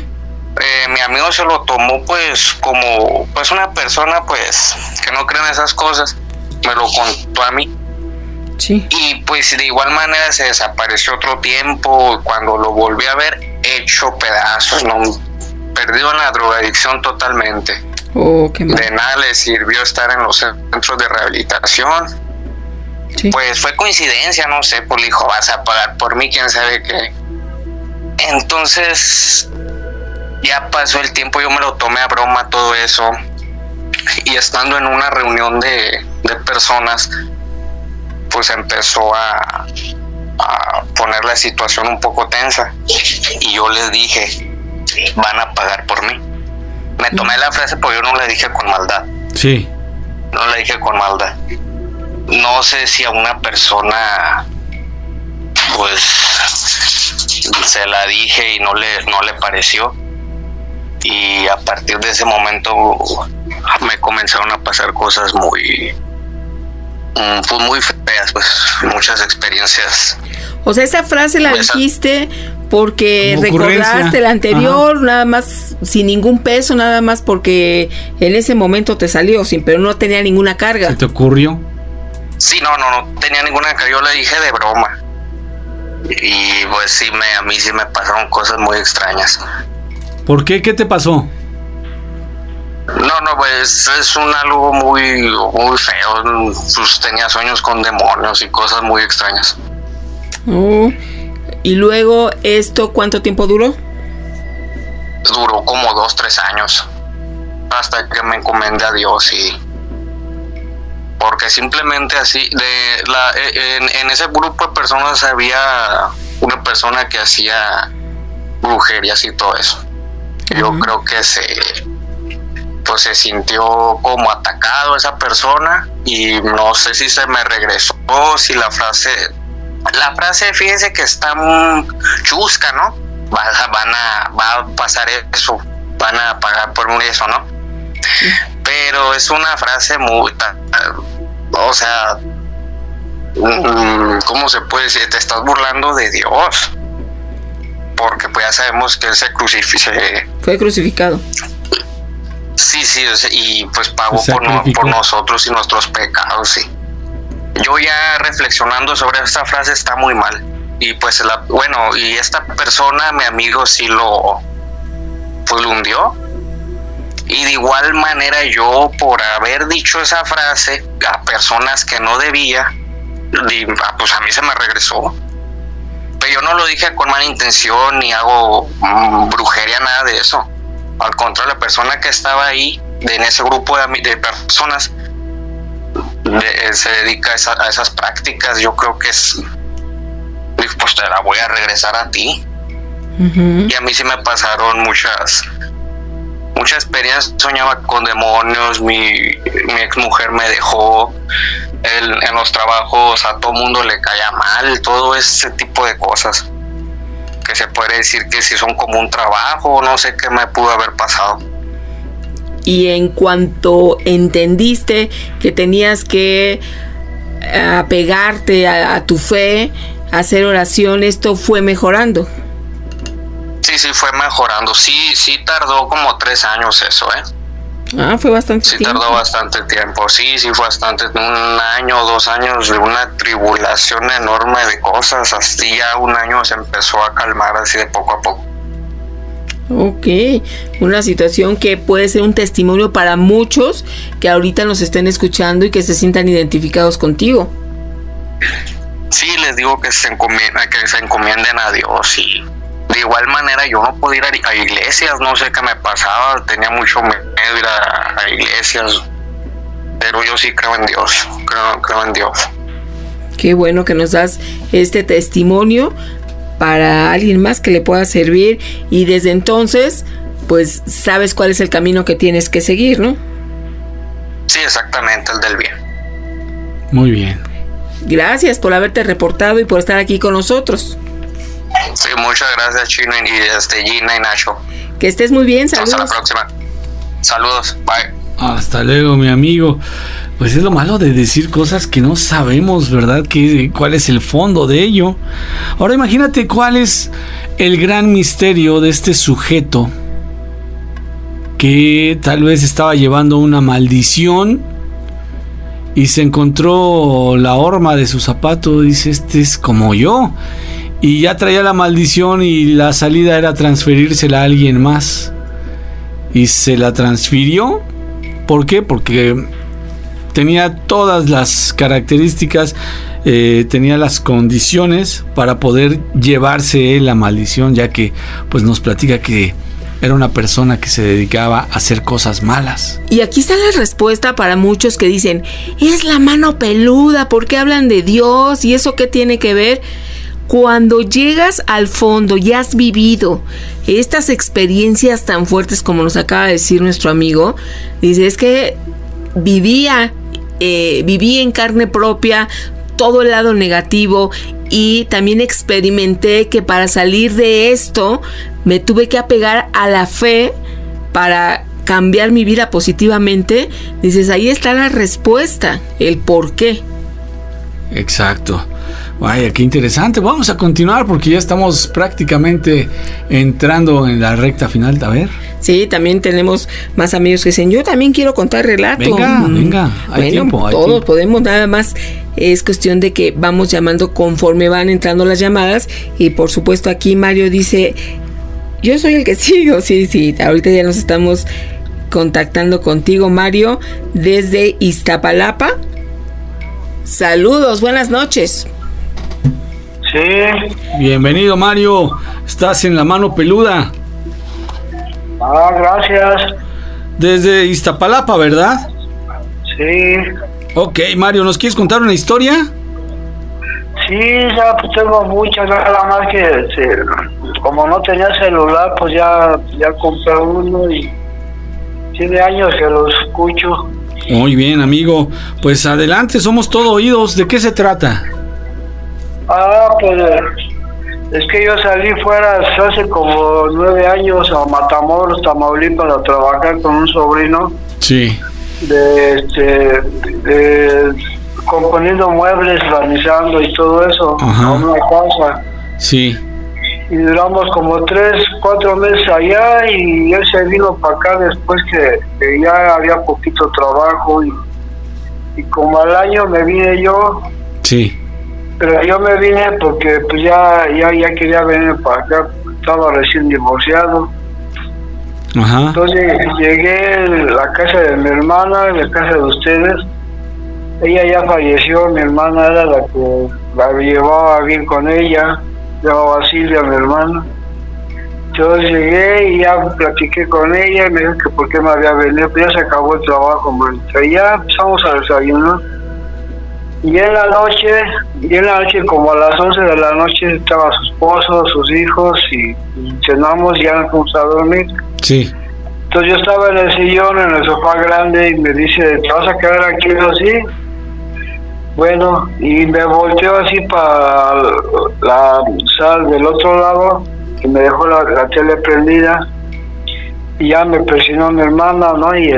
Mi amigo se lo tomó pues como pues una persona pues que no cree en esas cosas. Me lo contó a mí. Sí. Y pues de igual manera se desapareció otro tiempo. Cuando lo volví a ver, hecho pedazos, no, perdido en la drogadicción totalmente. Qué mal. De nada le sirvió estar en los centros de rehabilitación. Sí. Pues fue coincidencia, no sé, pues le dijo, vas a pagar por mí, quién sabe qué. Entonces, ya pasó el tiempo, yo me lo tomé a broma todo eso. Y estando en una reunión de personas, pues empezó a poner la situación un poco tensa. Y yo les dije, van a pagar por mí. Me tomé la frase, pero yo no la dije con maldad. Sí. No la dije con maldad. No sé si a una persona, pues, se la dije y no le pareció. Y a partir de ese momento me comenzaron a pasar cosas muy feas, pues, muchas experiencias. O sea, esa frase la dijiste porque recordaste la anterior. Ajá. Nada más, sin ningún peso, nada más porque en ese momento te salió, pero no tenía ninguna carga. ¿Se te ocurrió? Sí, no tenía ninguna carga, yo le dije de broma. Y pues sí, a mí sí me pasaron cosas muy extrañas. ¿Por qué? ¿Qué te pasó? No, pues es algo muy feo. Pues tenía sueños con demonios y cosas muy extrañas. Y luego, ¿esto cuánto tiempo duró? Duró como 2-3 años. Hasta que me encomendé a Dios y... Porque simplemente así, en ese grupo de personas había una persona que hacía brujerías y todo eso. Yo creo que se sintió como atacado esa persona y no sé si se me regresó, si la frase, fíjense que está chusca, ¿no? Va a pasar eso, van a pagar por eso, ¿no? Sí. Pero es una frase muy, o sea, ¿cómo se puede decir? Te estás burlando de Dios, porque pues ya sabemos que él fue crucificado. Sí, y pues pagó por nosotros y nuestros pecados, sí. Yo ya reflexionando sobre esta frase está muy mal. Y pues y esta persona, mi amigo, sí lo hundió. Y de igual manera yo, por haber dicho esa frase a personas que no debía, pues a mí se me regresó. Pero yo no lo dije con mala intención, ni hago brujería, nada de eso. Al contrario, la persona que estaba ahí, en ese grupo de personas, se dedica a esas prácticas. Yo creo que pues te la voy a regresar a ti. Y a mí sí me pasaron muchas experiencias. Soñaba con demonios, mi ex mujer me dejó, en los trabajos a todo mundo le caía mal, todo ese tipo de cosas que se puede decir que si son como un trabajo, no sé qué me pudo haber pasado. Y en cuanto entendiste que tenías que apegarte a tu fe, hacer oración, ¿esto fue mejorando? Sí, fue mejorando. Sí tardó como 3 años eso, fue bastante tiempo. Sí, tardó bastante tiempo. Sí, fue bastante. 1 año, 2 años de una tribulación enorme de cosas. Así ya 1 año se empezó a calmar así de poco a poco. Ok, una situación que puede ser un testimonio para muchos que ahorita nos estén escuchando y que se sientan identificados contigo. Sí, les digo que se encomienden a Dios. Y de igual manera yo no podía ir a iglesias, no sé qué me pasaba, tenía mucho miedo ir a iglesias, pero yo sí creo en Dios, creo en Dios. Qué bueno que nos das este testimonio para alguien más que le pueda servir, y desde entonces pues sabes cuál es el camino que tienes que seguir, ¿no? Sí, exactamente, el del bien. Muy bien. Gracias por haberte reportado y por estar aquí con nosotros. Sí, muchas gracias, Chino, y Gina y Nacho. Que estés muy bien, saludos. Hasta la próxima. Saludos, bye. Hasta luego, mi amigo. Pues es lo malo de decir cosas que no sabemos, ¿verdad? ¿Cuál es el fondo de ello? Ahora imagínate cuál es el gran misterio de este sujeto que tal vez estaba llevando una maldición y se encontró la horma de su zapato. Dice, este es como yo. Y ya traía la maldición y la salida era transferírsela a alguien más. Y se la transfirió ¿Por qué? Porque tenía todas las características, tenía las condiciones para poder llevarse la maldición, ya que pues nos platica que era una persona que se dedicaba a hacer cosas malas. Y aquí está la respuesta para muchos que dicen, es la mano peluda, ¿por qué hablan de Dios? ¿Y eso qué tiene que ver? Cuando llegas al fondo y has vivido estas experiencias tan fuertes como nos acaba de decir nuestro amigo, dice, es que viví en carne propia todo el lado negativo y también experimenté que para salir de esto me tuve que apegar a la fe para cambiar mi vida positivamente. Dices, ahí está la respuesta, el por qué. Exacto. Vaya, qué interesante. Vamos a continuar porque ya estamos prácticamente entrando en la recta final. A ver. Sí, también tenemos más amigos que dicen, yo también quiero contar relato. Venga, hay tiempo. Todos podemos, nada más es cuestión de que vamos llamando conforme van entrando las llamadas. Y por supuesto aquí Mario dice, yo soy el que sigo. Sí, ahorita ya nos estamos contactando contigo, Mario, desde Iztapalapa. Saludos, buenas noches. Sí. Bienvenido, Mario. Estás en La Mano Peluda. Gracias. Desde Iztapalapa, ¿verdad? Sí. Ok, Mario, ¿nos quieres contar una historia? Sí, ya pues tengo muchas, nada más que como no tenía celular, pues ya compré uno y tiene años que lo escucho. Muy bien, amigo. Pues adelante, somos todo oídos. ¿De qué se trata? Pues es que yo salí fuera hace como 9 años a Matamoros, Tamaulipas, a trabajar con un sobrino. Sí. Componiendo muebles, barnizando y todo eso. Ajá. A una casa. Sí. Y duramos como 3-4 meses allá y él se vino para acá después que ya había poquito trabajo y como al año me vine yo. Sí. Pero yo me vine porque pues ya quería venir para acá, estaba recién divorciado. Ajá. Entonces llegué a la casa de mi hermana, en la casa de ustedes. Ella ya falleció, mi hermana era la que la llevaba bien con ella, llamaba Silvia, mi hermana. Entonces llegué y ya platiqué con ella y me dijo que por qué me había venido, pues ya se acabó el trabajo, man. Y ya empezamos a desayunar. Y en la noche como a las 11 de la noche estaba su esposo, sus hijos y cenamos y ya nos fuimos a dormir. Sí. Entonces yo estaba en el sillón, en el sofá grande y me dice, ¿te vas a quedar aquí así? Bueno, y me volteó así para la sala del otro lado y me dejó la tele prendida y ya me presionó mi hermana, ¿no? Y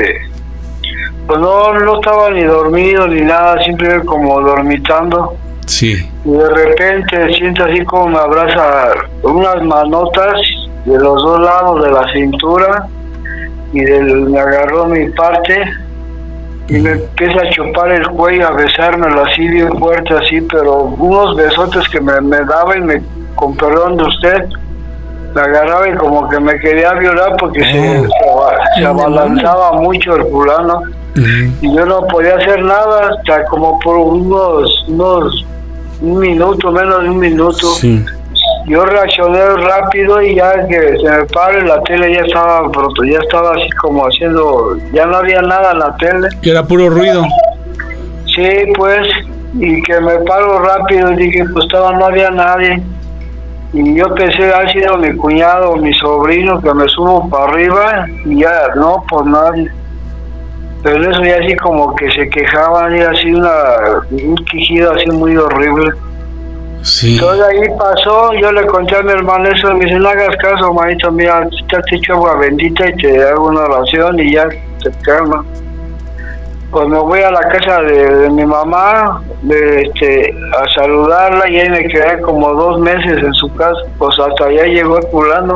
pues no estaba ni dormido ni nada, simplemente como dormitando. Sí. Y de repente siento así como me abraza unas manotas de los dos lados de la cintura y me agarró mi parte y me empieza a chupar el cuello, a besármelo así bien fuerte, así, pero unos besotes que me daba y con perdón de usted, me agarraba y como que me quería violar porque se abalanzaba mucho el fulano. Y yo no podía hacer nada hasta como por un minuto, menos de un minuto. Sí. Yo reaccioné rápido y ya que se me pare la tele ya estaba así como haciendo, ya no había nada en la tele. Y era puro ruido. Sí, pues, y que me paro rápido y dije, pues no había nadie. Y yo pensé, ha sido mi cuñado o mi sobrino que me subo para arriba y ya, no, por nadie. Pero eso ya así como que se quejaban y así un quejido así muy horrible. Sí. Entonces ahí pasó, yo le conté a mi hermano eso, me dice, no hagas caso, manito, mira, te has hecho agua bendita y te hago una oración y ya te calma. Pues me voy a la casa de mi mamá a saludarla y ahí me quedé como 2 meses en su casa, pues hasta allá llegó el fulano.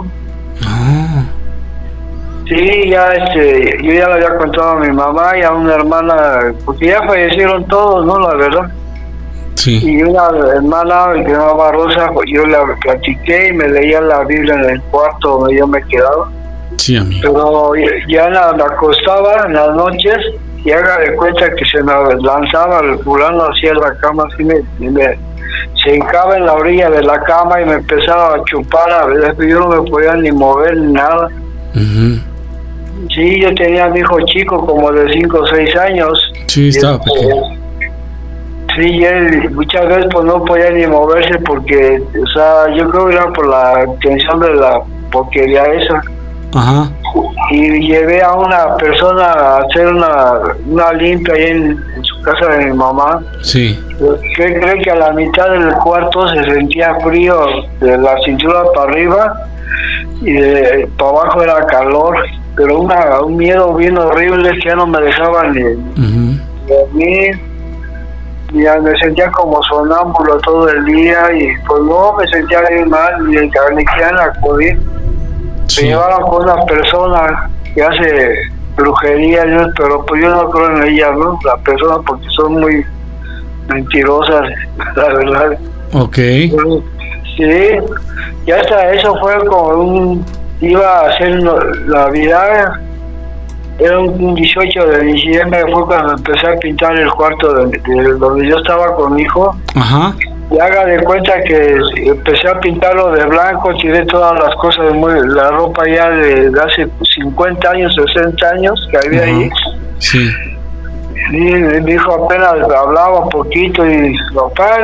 Sí, ya yo ya le había contado a mi mamá y a una hermana, porque ya fallecieron todos, ¿no? La verdad. Sí. Y una hermana que se llamaba Rosa, yo la platiqué y me leía la Biblia en el cuarto donde yo me quedaba. Sí, amigo. Pero ya me acostaba en las noches y haga de cuenta que se me lanzaba el fulano hacia la cama, así se hincaba en la orilla de la cama y me empezaba a chupar, a veces yo no me podía ni mover ni nada. Sí, yo tenía a mi hijo chico como de 5 o 6 años. Sí, estaba pequeño. Sí, y él muchas veces pues no podía ni moverse porque, o sea, yo creo que era por la tensión de la porquería esa. Ajá. Y llevé a una persona a hacer una limpia ahí en su casa de mi mamá. Sí. ¿Qué cree que a la mitad del cuarto se sentía frío de la cintura para arriba y para abajo era calor, pero un miedo bien horrible que ya no me dejaba ni dormir, ya me sentía como sonámbulo todo el día y pues no, me sentía bien mal y me querían acudir. Me llevaron con una persona que hace brujería, pero pues yo no creo en ella, ¿no? La persona, porque son muy mentirosas, la verdad. Ok. Sí, y hasta eso fue como iba a hacer Navidad, era un 18 de diciembre, fue cuando empecé a pintar el cuarto donde yo estaba con mi hijo. Ajá. Y haga de cuenta que empecé a pintarlo de blanco, tiré todas las cosas, la ropa ya de hace 50 años, 60 años que había ahí. Sí. Y mi hijo apenas hablaba poquito y papá,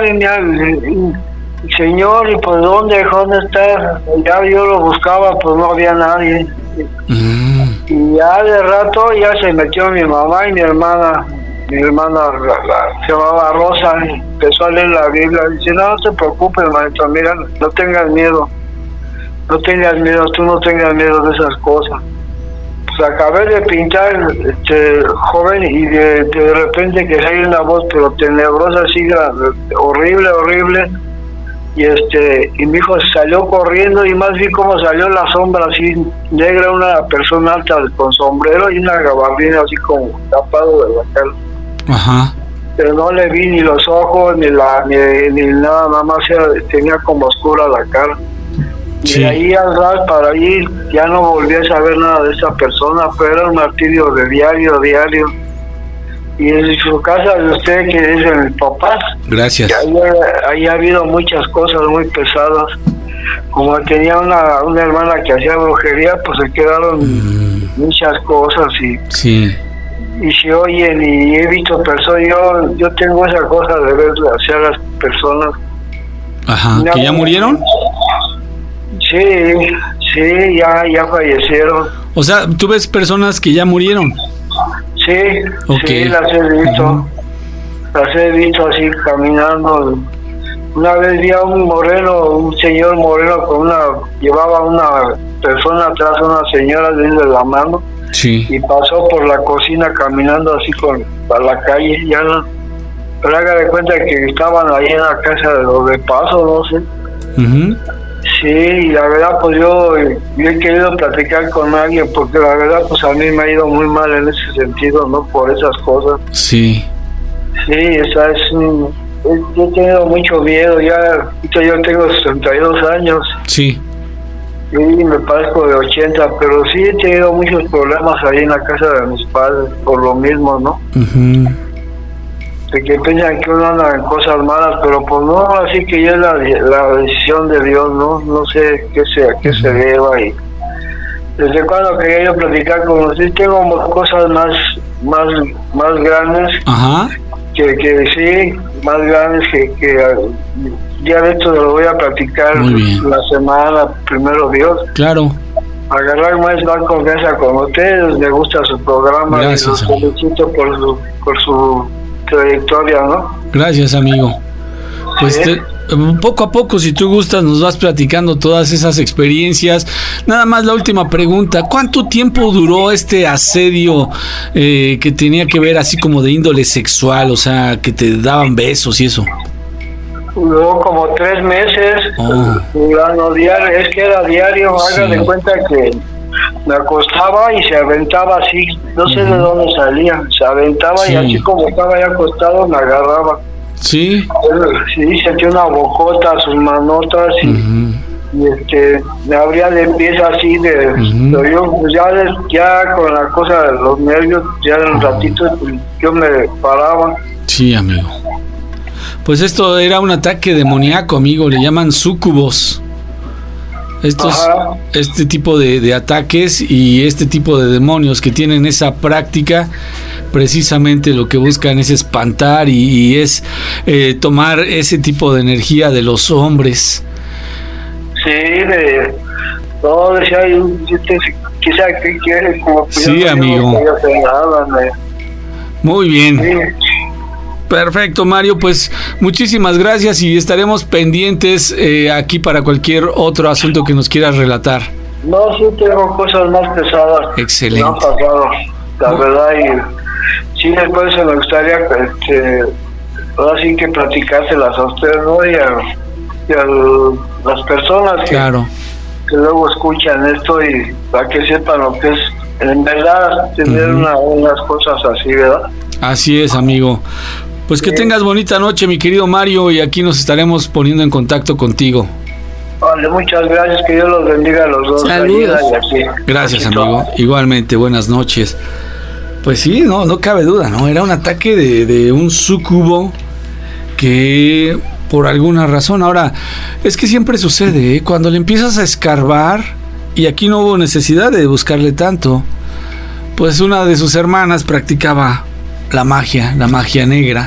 señor, ¿y pues dónde está? Ya yo lo buscaba, pues no había nadie. Y ya de rato ya se metió mi mamá y mi hermana. Mi hermana se llamaba Rosa, empezó a leer la Biblia. Dice, no te preocupes, maestro, mira, no tengas miedo. No tengas miedo, tú no tengas miedo de esas cosas. Pues acabé de pintar, joven, y de repente que sale una voz, pero tenebrosa, así, horrible, horrible. Y mi hijo salió corriendo y más vi cómo salió la sombra así negra, una persona alta con sombrero y una gabardina así como tapado de la cara. Ajá. Pero no le vi ni los ojos ni nada más tenía como oscura la cara. Sí. Y ahí al ras para ahí ya no volví a saber nada de esa persona, pero era un martirio de diario. Y en su casa de usted, que es de mis papás, gracias, ahí ha habido muchas cosas muy pesadas. Como tenía una hermana que hacía brujería, pues se quedaron muchas cosas y se oyen, y he visto personas, yo tengo esa cosa de ver hacia las personas. Ajá, ¿que ya murieron? Sí, ya fallecieron. O sea, ¿tú ves personas que ya murieron? Sí, okay. Sí, las he visto así caminando. Una vez vi a un señor moreno llevaba una persona atrás, una señora desde la mano. Sí. Y pasó por la cocina caminando así a la calle, ya no. Pero haga de cuenta que estaban ahí en la casa de paso, no sé. Sí, y la verdad pues yo he querido platicar con alguien porque la verdad pues a mí me ha ido muy mal en ese sentido, ¿no? Por esas cosas. Sí. Sí, yo he tenido mucho miedo, yo tengo 62 años. Sí. Y me parezco de 80, pero sí he tenido muchos problemas ahí en la casa de mis padres por lo mismo, ¿no? De que piensan que uno anda en cosas malas, pero pues no, así que ya es la decisión de Dios, no sé a qué se deba. Y desde cuando quería yo platicar con usted, tengo cosas más grandes. Ajá. Que sí, más grandes que ya de esto lo voy a platicar la semana, primero Dios. Claro. Agarrar más confianza con ustedes, me gusta su programa. Gracias, y los felicito por su trayectoria, ¿no? Gracias, amigo. Pues ¿Sí? Poco a poco, si tú gustas, nos vas platicando todas esas experiencias. Nada más la última pregunta: ¿cuánto tiempo duró este asedio que tenía que ver así como de índole sexual? O sea, que te daban besos y eso. Duró como 3 meses. Durando diario, es que era diario. Haga de cuenta que me acostaba y se aventaba así, no sé de dónde salía, se aventaba y así como estaba ya acostado me agarraba. Sí. Sí, sentí una bocota, sus manotas me abría de pies así pero yo pues, ya con la cosa de los nervios, ya en un ratito pues, yo me paraba. Sí, amigo. Pues esto era un ataque demoníaco, amigo, le llaman súcubos. Este tipo de ataques y este tipo de demonios que tienen esa práctica, precisamente lo que buscan es espantar y es tomar ese tipo de energía de los hombres. Sí, todo decía, quizá que quieres, como que sí, amigo. Muy bien. Sí. Perfecto, Mario, pues muchísimas gracias y estaremos pendientes aquí para cualquier otro asunto que nos quieras relatar. No, sí tengo cosas más pesadas. Excelente. Que me han pasado, la verdad, y sí, después me gustaría ahora sí que platicárselas a usted, ¿no? Y a las personas que luego escuchan esto y para que sepan lo que es en verdad tener unas cosas así, ¿verdad? Así es, amigo. Pues que tengas bonita noche, mi querido Mario, y aquí nos estaremos poniendo en contacto contigo. Vale, muchas gracias, que Dios los bendiga a los dos. Saludos. Gracias, amigo. Igualmente, buenas noches. Pues sí, no cabe duda, ¿no? Era un ataque de un súcubo que por alguna razón, ahora, es que siempre sucede, cuando le empiezas a escarbar, y aquí no hubo necesidad de buscarle tanto, pues una de sus hermanas practicaba la magia negra,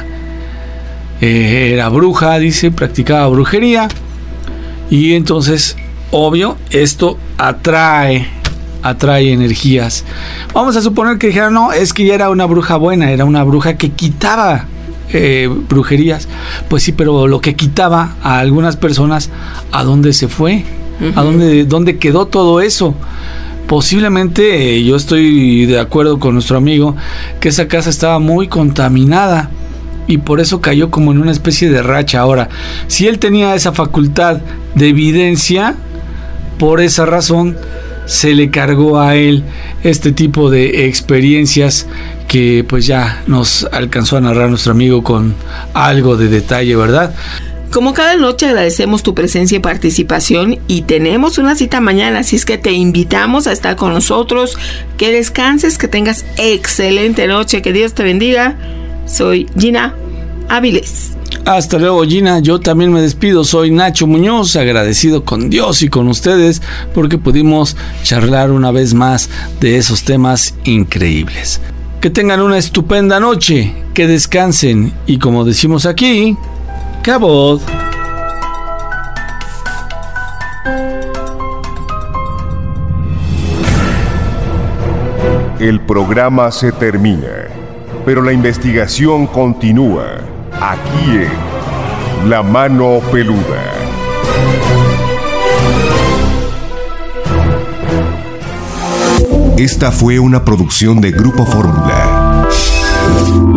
era bruja, dice, practicaba brujería, y entonces, obvio, esto atrae energías. Vamos a suponer que dijeran, no, es que ya era una bruja buena, era una bruja que quitaba brujerías. Pues sí, pero lo que quitaba a algunas personas, ¿a dónde se fue? ¿A dónde quedó todo eso? Posiblemente, yo estoy de acuerdo con nuestro amigo, que esa casa estaba muy contaminada y por eso cayó como en una especie de racha. Ahora, si él tenía esa facultad de evidencia, por esa razón se le cargó a él este tipo de experiencias que pues ya nos alcanzó a narrar nuestro amigo con algo de detalle, ¿verdad? Como cada noche agradecemos tu presencia y participación y tenemos una cita mañana, así es que te invitamos a estar con nosotros, que descanses, que tengas excelente noche, que Dios te bendiga. Soy Gina Áviles. Hasta luego, Gina. Yo también me despido. Soy Nacho Muñoz, agradecido con Dios y con ustedes porque pudimos charlar una vez más de esos temas increíbles. Que tengan una estupenda noche, que descansen y como decimos aquí, ¡cabot! El programa se termina, pero la investigación continúa aquí en La Mano Peluda. Esta fue una producción de Grupo Fórmula.